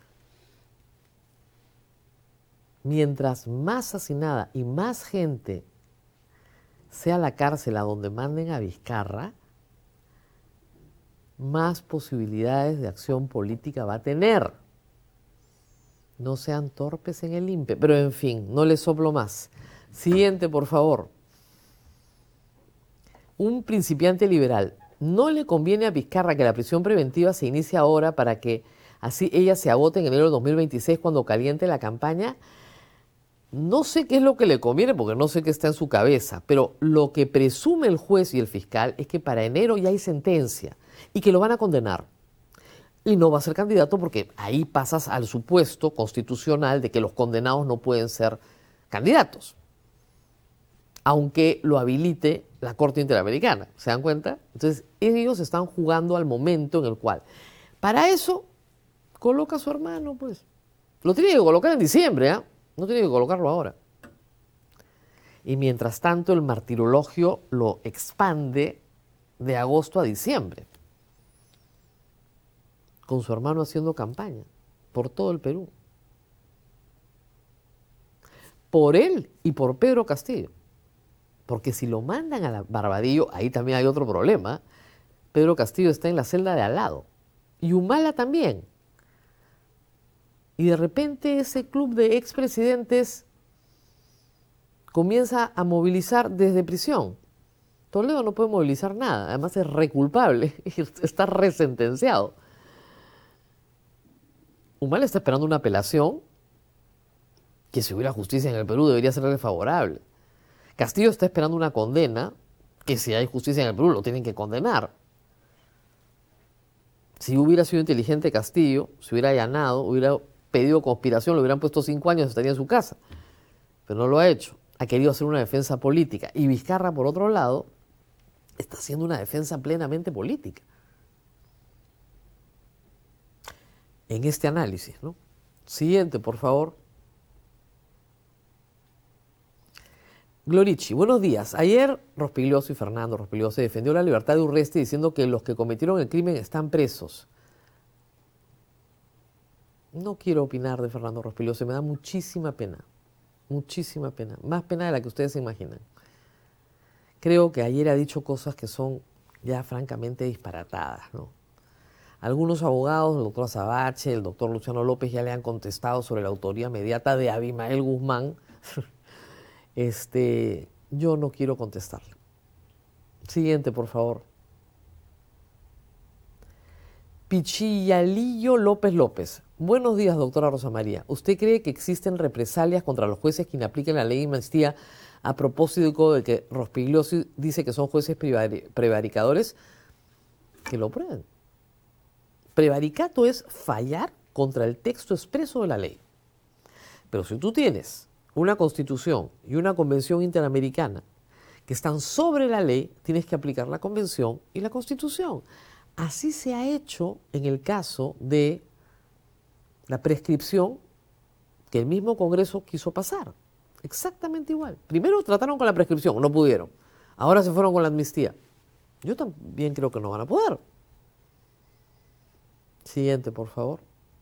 Mientras más hacinada y más gente sea la cárcel a donde manden a Vizcarra, más posibilidades de acción política va a tener. No sean torpes en el INPE. Pero en fin, no les soplo más. Siguiente, por favor. Un principiante liberal. ¿No le conviene a Vizcarra que la prisión preventiva se inicie ahora para que así ella se agote en enero de 2026 cuando caliente la campaña? No sé qué es lo que le conviene porque no sé qué está en su cabeza, pero lo que presume el juez y el fiscal es que para enero ya hay sentencia y que lo van a condenar. Y no va a ser candidato porque ahí pasas al supuesto constitucional de que los condenados no pueden ser candidatos, aunque lo habilite la Corte Interamericana. ¿Se dan cuenta? Entonces, ellos están jugando al momento en el cual, para eso, coloca a su hermano, pues. Lo tiene que colocar en diciembre, ¿eh? No tiene que colocarlo ahora. Y mientras tanto, el martirologio lo expande de agosto a diciembre, con su hermano haciendo campaña por todo el Perú. Por él y por Pedro Castillo. Porque si lo mandan a la Barbadillo, ahí también hay otro problema. Pedro Castillo está en la celda de al lado. Y Humala también. Y de repente ese club de expresidentes comienza a movilizar desde prisión. Toledo no puede movilizar nada, además es reculpable, está resentenciado. Humala está esperando una apelación que si hubiera justicia en el Perú debería serle favorable. Castillo está esperando una condena que si hay justicia en el Perú lo tienen que condenar. Si hubiera sido inteligente Castillo, se hubiera allanado, hubiera pedido conspiración, le hubieran puesto 5 años, estaría en su casa. Pero no lo ha hecho. ha querido hacer una defensa política y Vizcarra, por otro lado, está haciendo una defensa plenamente política en este análisis, ¿no? Siguiente, por favor. Glorici, buenos días. Ayer Rospigliosi, Fernando Rospigliosi, defendió la libertad de Urresti diciendo que los que cometieron el crimen están presos. No quiero opinar de Fernando Rospigliosi, me da muchísima pena, más pena de la que ustedes se imaginan. Creo que ayer ha dicho cosas que son ya francamente disparatadas, ¿no? Algunos abogados, el doctor Azabache, el doctor Luciano López, ya le han contestado sobre la autoría inmediata de Abimael Guzmán. Yo no quiero contestarle. Siguiente, por favor. Pichillalillo López López. Buenos días, doctora Rosa María. ¿Usted cree que existen represalias contra los jueces que inapliquen la ley de amnistía a propósito de que Rospigliosi dice que son jueces prevaricadores? Que lo prueben. Prevaricato es fallar contra el texto expreso de la ley. Pero si tú tienes una constitución y una convención interamericana que están sobre la ley, tienes que aplicar la convención y la constitución. Así se ha hecho en el caso de la prescripción que el mismo Congreso quiso pasar. Exactamente igual. Primero trataron con la prescripción, no pudieron. Ahora se fueron con la amnistía. Yo también creo que no van a poder. Siguiente, por favor.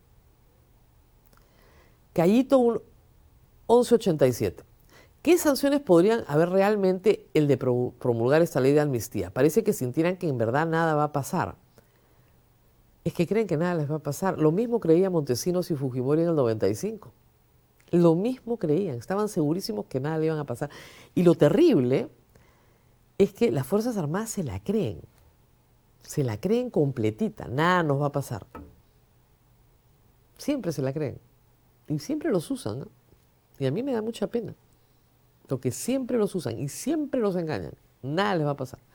Cayito 1187. ¿Qué sanciones podrían haber realmente el de promulgar esta ley de amnistía? Parece que sintieran que en verdad nada va a pasar. Es que creen que nada les va a pasar. Lo mismo creía Montesinos y Fujimori en el 95. Lo mismo creían. Estaban segurísimos que nada le iban a pasar. Y lo terrible es que las Fuerzas Armadas se la creen. Se la creen completita. Nada nos va a pasar. Siempre se la creen. Y siempre los usan, ¿no? Y a mí me da mucha pena. Porque siempre los usan y siempre los engañan. Nada les va a pasar.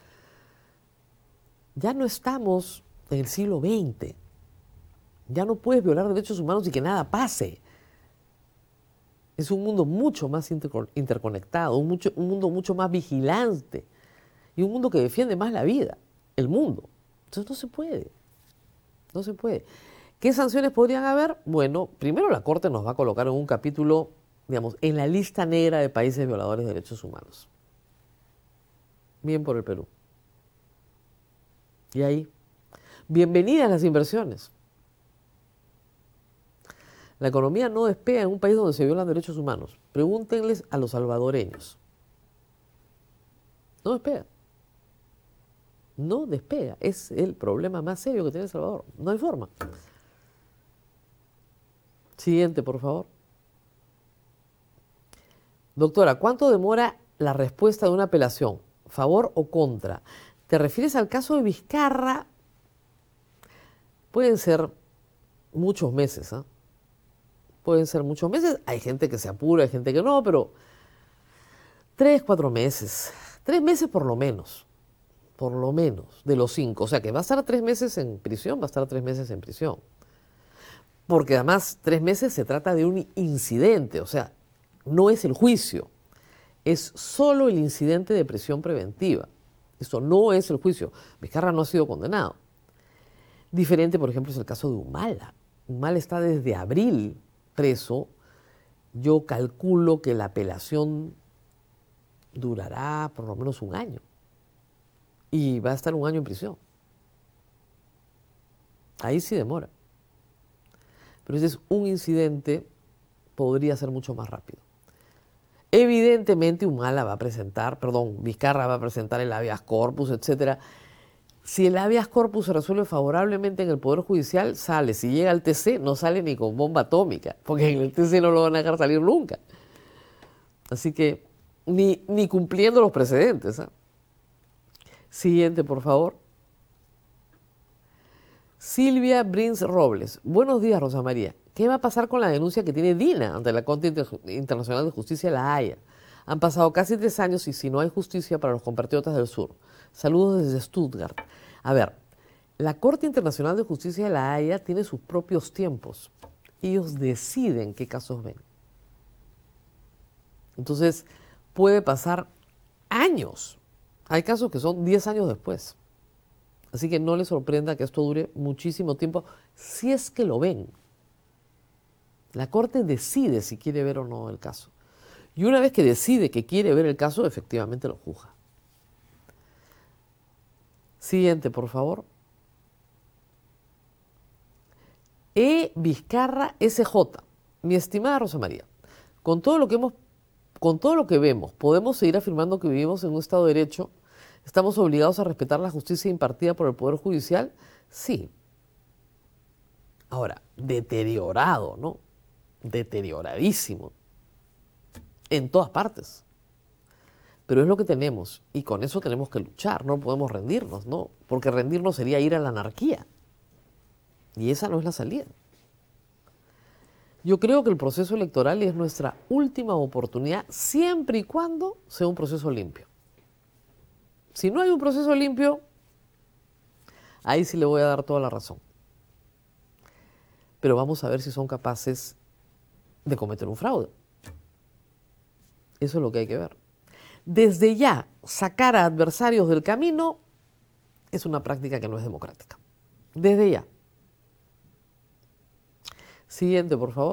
Ya no estamos en el siglo XX. Ya no puedes violar derechos humanos y que nada pase. Es un mundo mucho más interconectado, un mundo mucho más vigilante y un mundo que defiende más la vida, el mundo. Entonces no se puede. No se puede. ¿Qué sanciones podrían haber? Bueno, primero la Corte nos va a colocar en un capítulo, digamos, en la lista negra de países violadores de derechos humanos. Bien por el Perú. Y ahí, bienvenidas las inversiones. La economía no despega en un país donde se violan derechos humanos. Pregúntenles a los salvadoreños. No despega. No despega. Es el problema más serio que tiene El Salvador. No hay forma. Siguiente, por favor. Doctora, ¿cuánto demora la respuesta de una apelación? ¿Favor o contra? ¿Te refieres al caso de Vizcarra? Pueden ser muchos meses, ¿eh? Pueden ser muchos meses. Hay gente que se apura, hay gente que no, pero 3, 4 meses. 3 meses por lo menos. Por lo menos, de los 5. O sea, que va a estar 3 meses en prisión, va a estar 3 meses en prisión. Porque además 3 meses se trata de un incidente, o sea, no es el juicio. Es solo el incidente de prisión preventiva. Esto no es el juicio. Vizcarra no ha sido condenado. Diferente, por ejemplo, es el caso de Humala. Humala está desde abril preso. Yo calculo que la apelación durará por lo menos 1 año. Y va a estar 1 año en prisión. Ahí sí demora. Pero ese es un incidente, podría ser mucho más rápido. Evidentemente Humala va a presentar, Vizcarra va a presentar el habeas corpus, etc. Si el habeas corpus se resuelve favorablemente en el Poder Judicial, sale. Si llega al TC, no sale ni con bomba atómica, porque en el TC no lo van a dejar salir nunca. Así que, ni cumpliendo los precedentes, ¿eh? Siguiente, por favor. Silvia Brins Robles. Buenos días, Rosa María. ¿Qué va a pasar con la denuncia que tiene Dina ante la Corte Internacional de Justicia de La Haya? Han pasado casi 3 años y si no hay justicia para los compatriotas del sur. Saludos desde Stuttgart. A ver, la Corte Internacional de Justicia de La Haya tiene sus propios tiempos. Ellos deciden qué casos ven. Entonces, puede pasar años. Hay casos que son 10 años después. Así que no les sorprenda que esto dure muchísimo tiempo si es que lo ven. La Corte decide si quiere ver o no el caso. Y una vez que decide que quiere ver el caso, efectivamente lo juzga. Siguiente, por favor. Vizcarra SJ. Mi estimada Rosa María, con todo lo que vemos, ¿podemos seguir afirmando que vivimos en un Estado de Derecho? ¿Estamos obligados a respetar la justicia impartida por el Poder Judicial? Sí. Ahora, deteriorado, ¿no? Deterioradísimo. En todas partes. Pero es lo que tenemos y con eso tenemos que luchar, no podemos rendirnos, ¿no? Porque rendirnos sería ir a la anarquía. Y esa no es la salida. Yo creo que el proceso electoral es nuestra última oportunidad siempre y cuando sea un proceso limpio. Si no hay un proceso limpio, ahí sí le voy a dar toda la razón. Pero vamos a ver si son capaces de cometer un fraude. Eso es lo que hay que ver. Desde ya, sacar a adversarios del camino es una práctica que no es democrática. Desde ya. Siguiente, por favor.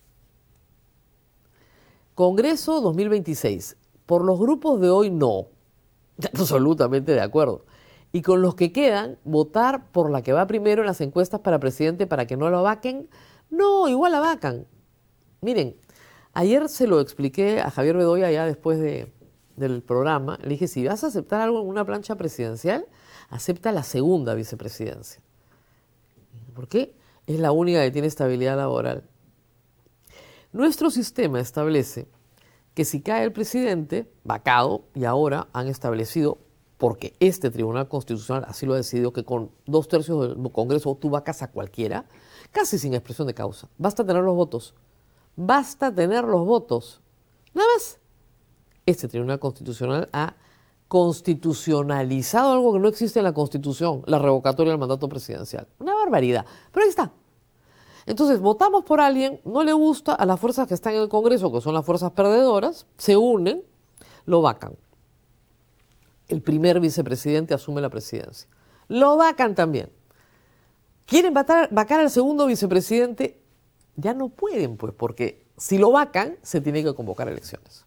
Congreso 2026. Por los grupos de hoy, no. Absolutamente de acuerdo. Y con los que quedan, votar por la que va primero en las encuestas para presidente para que no lo vaquen. No, igual la vacan. Miren, ayer se lo expliqué a Javier Bedoya ya después del programa. Le dije, si vas a aceptar algo en una plancha presidencial, acepta la segunda vicepresidencia. ¿Por qué? Es la única que tiene estabilidad laboral. Nuestro sistema establece que si cae el presidente, vacado, y ahora han establecido, porque este Tribunal Constitucional así lo ha decidido, que con 2/3 del Congreso tú vacas a cualquiera, casi sin expresión de causa. Basta tener los votos. Basta tener los votos. Nada más. Este Tribunal Constitucional ha constitucionalizado algo que no existe en la Constitución, la revocatoria del mandato presidencial. Una barbaridad. Pero ahí está. Entonces, votamos por alguien, no le gusta a las fuerzas que están en el Congreso, que son las fuerzas perdedoras, se unen, lo vacan. El primer vicepresidente asume la presidencia. Lo vacan también. ¿Quieren vacar al segundo vicepresidente? Ya no pueden, pues, porque si lo vacan, se tiene que convocar elecciones.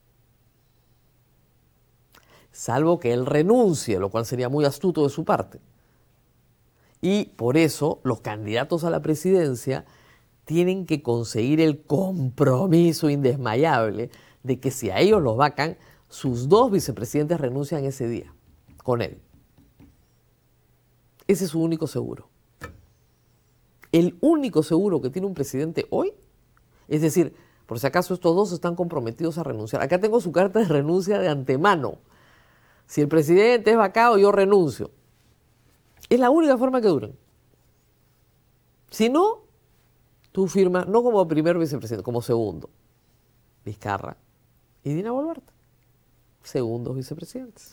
Salvo que él renuncie, lo cual sería muy astuto de su parte. Y por eso los candidatos a la presidencia tienen que conseguir el compromiso indesmayable de que si a ellos los vacan, sus 2 vicepresidentes renuncian ese día con él. Ese es su único seguro. El único seguro que tiene un presidente hoy, es decir, por si acaso estos 2 están comprometidos a renunciar. Acá tengo su carta de renuncia de antemano. Si el presidente es vacado, yo renuncio. Es la única forma que duran. Si no, tú firmas, no como primer vicepresidente, como segundo. Vizcarra y Dina Boluarte. Segundos vicepresidentes.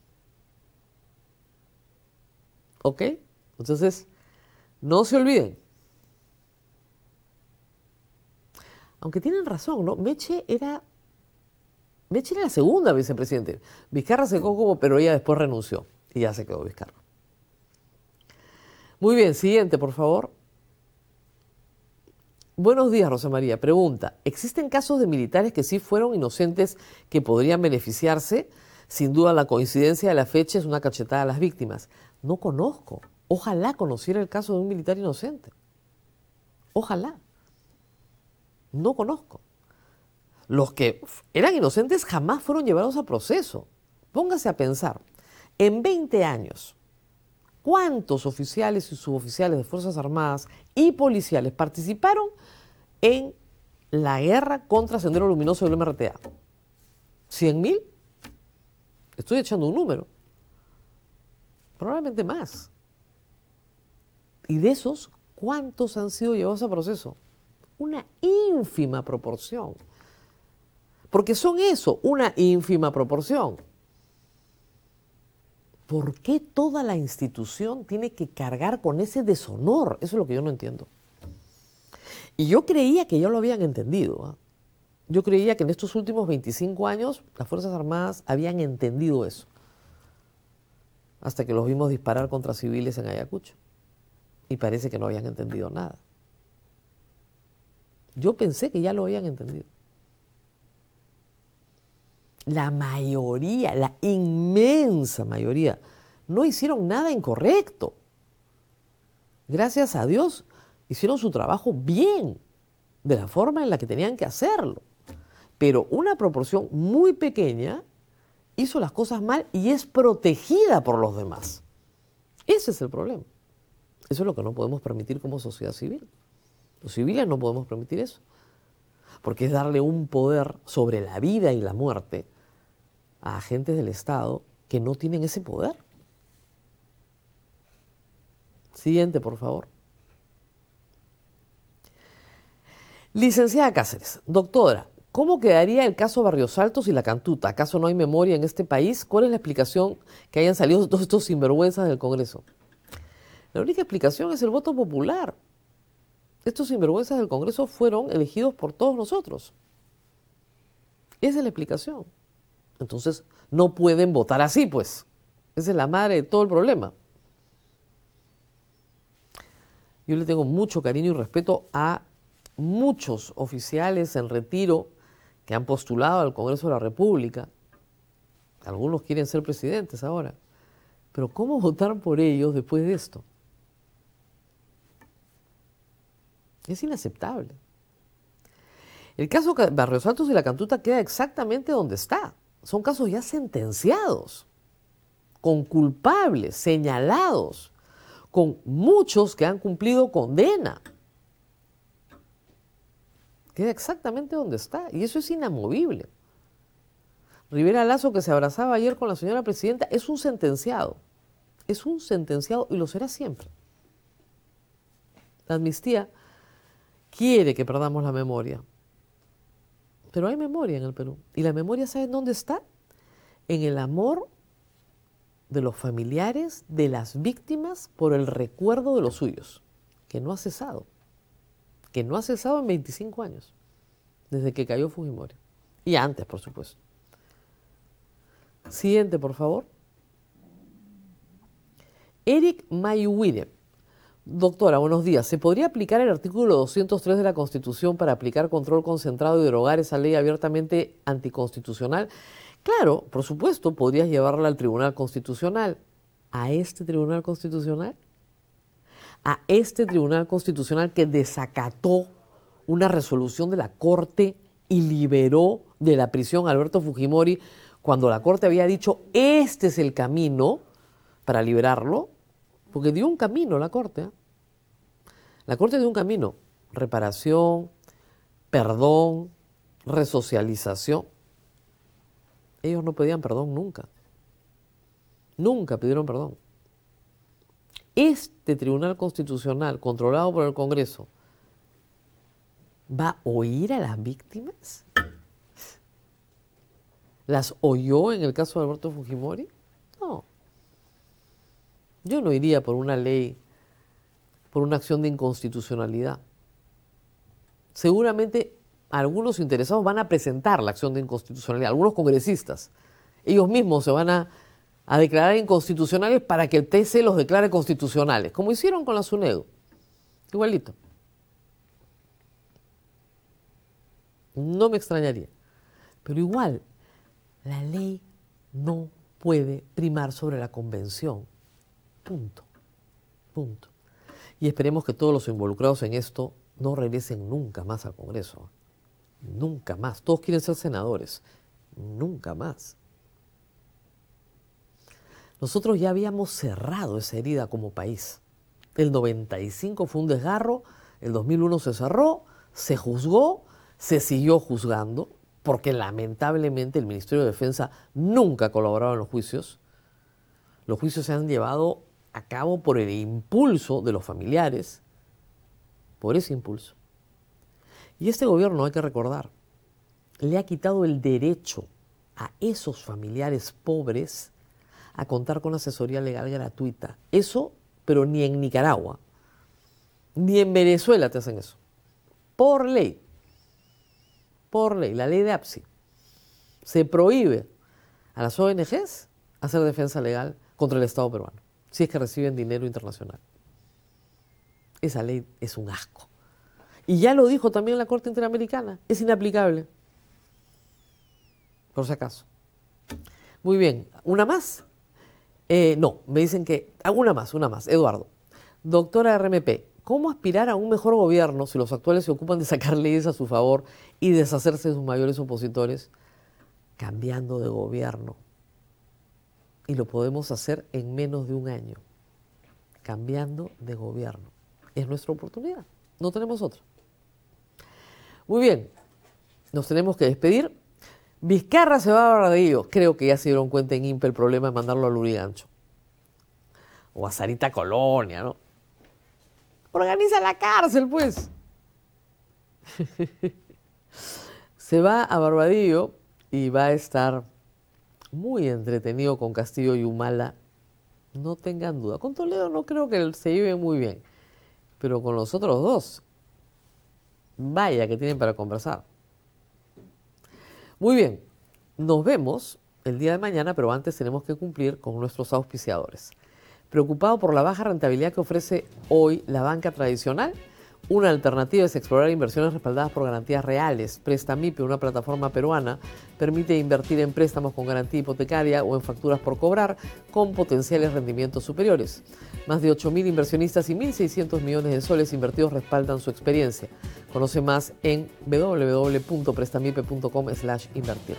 ¿Ok? Entonces, no se olviden. Aunque tienen razón, ¿no? Meche era la segunda vicepresidente. Vizcarra se quedó como, pero ella después renunció. Y ya se quedó Vizcarra. Muy bien, siguiente, por favor. Buenos días, Rosa María. Pregunta, ¿existen casos de militares que sí fueron inocentes que podrían beneficiarse? Sin duda la coincidencia de la fecha es una cachetada a las víctimas. No conozco. Ojalá conociera el caso de un militar inocente. Ojalá. No conozco. Los que eran inocentes jamás fueron llevados a proceso. Póngase a pensar, en 20 años, ¿cuántos oficiales y suboficiales de Fuerzas Armadas y policiales participaron en la guerra contra Sendero Luminoso del MRTA? ¿100.000? Estoy echando un número. Probablemente más. Y de esos, ¿cuántos han sido llevados a proceso? Una ínfima proporción. Porque son eso, una ínfima proporción. ¿Por qué toda la institución tiene que cargar con ese deshonor? Eso es lo que yo no entiendo. Y yo creía que ya lo habían entendido. Yo creía que en estos últimos 25 años las Fuerzas Armadas habían entendido eso, hasta que los vimos disparar contra civiles en Ayacucho. Y parece que no habían entendido nada. Yo pensé que ya lo habían entendido. La mayoría, la inmensa mayoría, no hicieron nada incorrecto. Gracias a Dios, hicieron su trabajo bien, de la forma en la que tenían que hacerlo. Pero una proporción muy pequeña hizo las cosas mal y es protegida por los demás. Ese es el problema. Eso es lo que no podemos permitir como sociedad civil. Los civiles no podemos permitir eso, porque es darle un poder sobre la vida y la muerte a agentes del Estado que no tienen ese poder. Siguiente, por favor. Licenciada Cáceres, doctora, ¿cómo quedaría el caso Barrios Altos y La Cantuta? ¿Acaso no hay memoria en este país? ¿Cuál es la explicación que hayan salido todos estos sinvergüenzas del Congreso? La única explicación es el voto popular. Estos sinvergüenzas del Congreso fueron elegidos por todos nosotros. Esa es la explicación. Entonces, no pueden votar así, pues. Esa es la madre de todo el problema. Yo le tengo mucho cariño y respeto a muchos oficiales en retiro que han postulado al Congreso de la República. Algunos quieren ser presidentes ahora. Pero ¿cómo votar por ellos después de esto? Es inaceptable. El caso Barrios Altos y La Cantuta queda exactamente donde está. Son casos ya sentenciados, con culpables, señalados, con muchos que han cumplido condena. Queda exactamente donde está y eso es inamovible. Rivera Lazo, que se abrazaba ayer con la señora presidenta, es un sentenciado y lo será siempre. La amnistía quiere que perdamos la memoria, pero hay memoria en el Perú y la memoria, ¿saben dónde está? En el amor de los familiares de las víctimas por el recuerdo de los suyos, que no ha cesado en 25 años, desde que cayó Fujimori. Y antes, por supuesto. Siguiente, por favor. Eric Mayuwire. Doctora, buenos días. ¿Se podría aplicar el artículo 203 de la Constitución para aplicar control concentrado y derogar esa ley abiertamente anticonstitucional? Claro, por supuesto, podrías llevarla al Tribunal Constitucional. ¿A este Tribunal Constitucional? A este Tribunal Constitucional que desacató una resolución de la Corte y liberó de la prisión a Alberto Fujimori cuando la Corte había dicho este es el camino para liberarlo, porque dio un camino la Corte. La Corte dio un camino: reparación, perdón, resocialización. Ellos no pedían perdón nunca. Nunca pidieron perdón. Este Tribunal Constitucional, controlado por el Congreso, ¿va a oír a las víctimas? ¿Las oyó en el caso de Alberto Fujimori? No. Yo no iría por una ley, por una acción de inconstitucionalidad. Seguramente algunos interesados van a presentar la acción de inconstitucionalidad, algunos congresistas. Ellos mismos se van a declarar inconstitucionales para que el TC los declare constitucionales, como hicieron con la SUNEDU. Igualito. No me extrañaría. Pero igual, la ley no puede primar sobre la convención. Punto. Punto. Y esperemos que todos los involucrados en esto no regresen nunca más al Congreso. Nunca más. Todos quieren ser senadores. Nunca más. Nosotros ya habíamos cerrado esa herida como país. El 95 fue un desgarro, el 2001 se cerró, se juzgó, se siguió juzgando, porque lamentablemente el Ministerio de Defensa nunca ha colaborado en los juicios. Los juicios se han llevado a cabo por el impulso de los familiares, por ese impulso. Y este gobierno, hay que recordar, le ha quitado el derecho a esos familiares pobres a contar con asesoría legal gratuita. Eso, pero ni en Nicaragua, ni en Venezuela te hacen eso. Por ley. por ley, la ley de APSI, se prohíbe a las ONGs hacer defensa legal contra el Estado peruano, si es que reciben dinero internacional. Esa ley es un asco. Y ya lo dijo también la Corte Interamericana, es inaplicable. Por si acaso. Muy bien, ¿una más? No, me dicen que... una más, Eduardo. Doctora RMP, ¿cómo aspirar a un mejor gobierno si los actuales se ocupan de sacar leyes a su favor y deshacerse de sus mayores opositores? Cambiando de gobierno. Y lo podemos hacer en menos de un año. Cambiando de gobierno. Es nuestra oportunidad. No tenemos otra. Muy bien. Nos tenemos que despedir. Vizcarra se va a Barbadillo. Creo que ya se dieron cuenta en INPE el problema de mandarlo a Lurigancho. O a Sarita Colonia, ¿no? Organiza la cárcel, pues. Se va a Barbadillo y va a estar muy entretenido con Castillo y Humala. No tengan duda. Con Toledo no creo que se lleve muy bien. Pero con los otros dos, vaya que tienen para conversar. Muy bien, nos vemos el día de mañana, pero antes tenemos que cumplir con nuestros auspiciadores. Preocupado por la baja rentabilidad que ofrece hoy la banca tradicional, una alternativa es explorar inversiones respaldadas por garantías reales. Prestamipe, una plataforma peruana, permite invertir en préstamos con garantía hipotecaria o en facturas por cobrar con potenciales rendimientos superiores. Más de 8.000 inversionistas y 1.600 millones de soles invertidos respaldan su experiencia. Conoce más en www.prestamipe.com/invertir.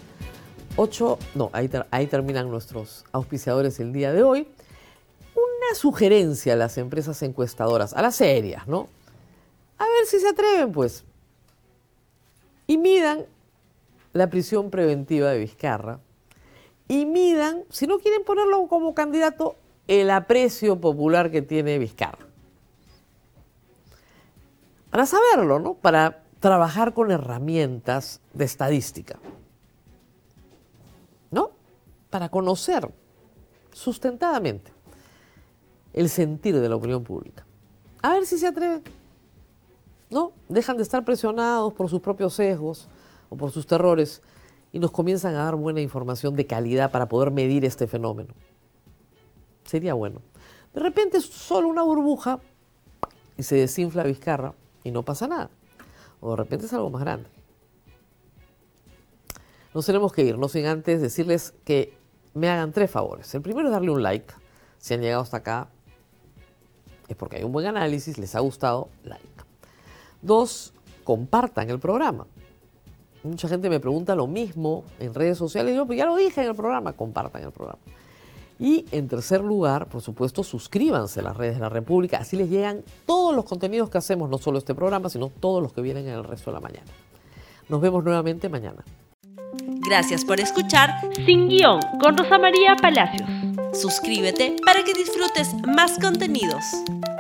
Ahí terminan nuestros auspiciadores el día de hoy. Una sugerencia a las empresas encuestadoras, a las serias, ¿no? A ver si se atreven, pues. Y midan la prisión preventiva de Vizcarra. Y midan, si no quieren ponerlo como candidato, el aprecio popular que tiene Vizcarra. Para saberlo, ¿no? Para trabajar con herramientas de estadística. ¿No? Para conocer sustentadamente el sentir de la opinión pública. A ver si se atreven. ¿No? Dejan de estar presionados por sus propios sesgos o por sus terrores y nos comienzan a dar buena información de calidad para poder medir este fenómeno. Sería bueno. De repente es solo una burbuja y se desinfla Vizcarra y no pasa nada. O de repente es algo más grande. Nos tenemos que ir, no sin antes decirles que me hagan 3 favores. El primero es darle un like. Si han llegado hasta acá es porque hay un buen análisis, les ha gustado, like. 2, compartan el programa. Mucha gente me pregunta lo mismo en redes sociales. Yo, pues ya lo dije en el programa, compartan el programa. Y en tercer lugar, por supuesto, suscríbanse a las redes de la República. Así les llegan todos los contenidos que hacemos, no solo este programa, sino todos los que vienen en el resto de la mañana. Nos vemos nuevamente mañana. Gracias por escuchar Sin Guión con Rosa María Palacios. Suscríbete para que disfrutes más contenidos.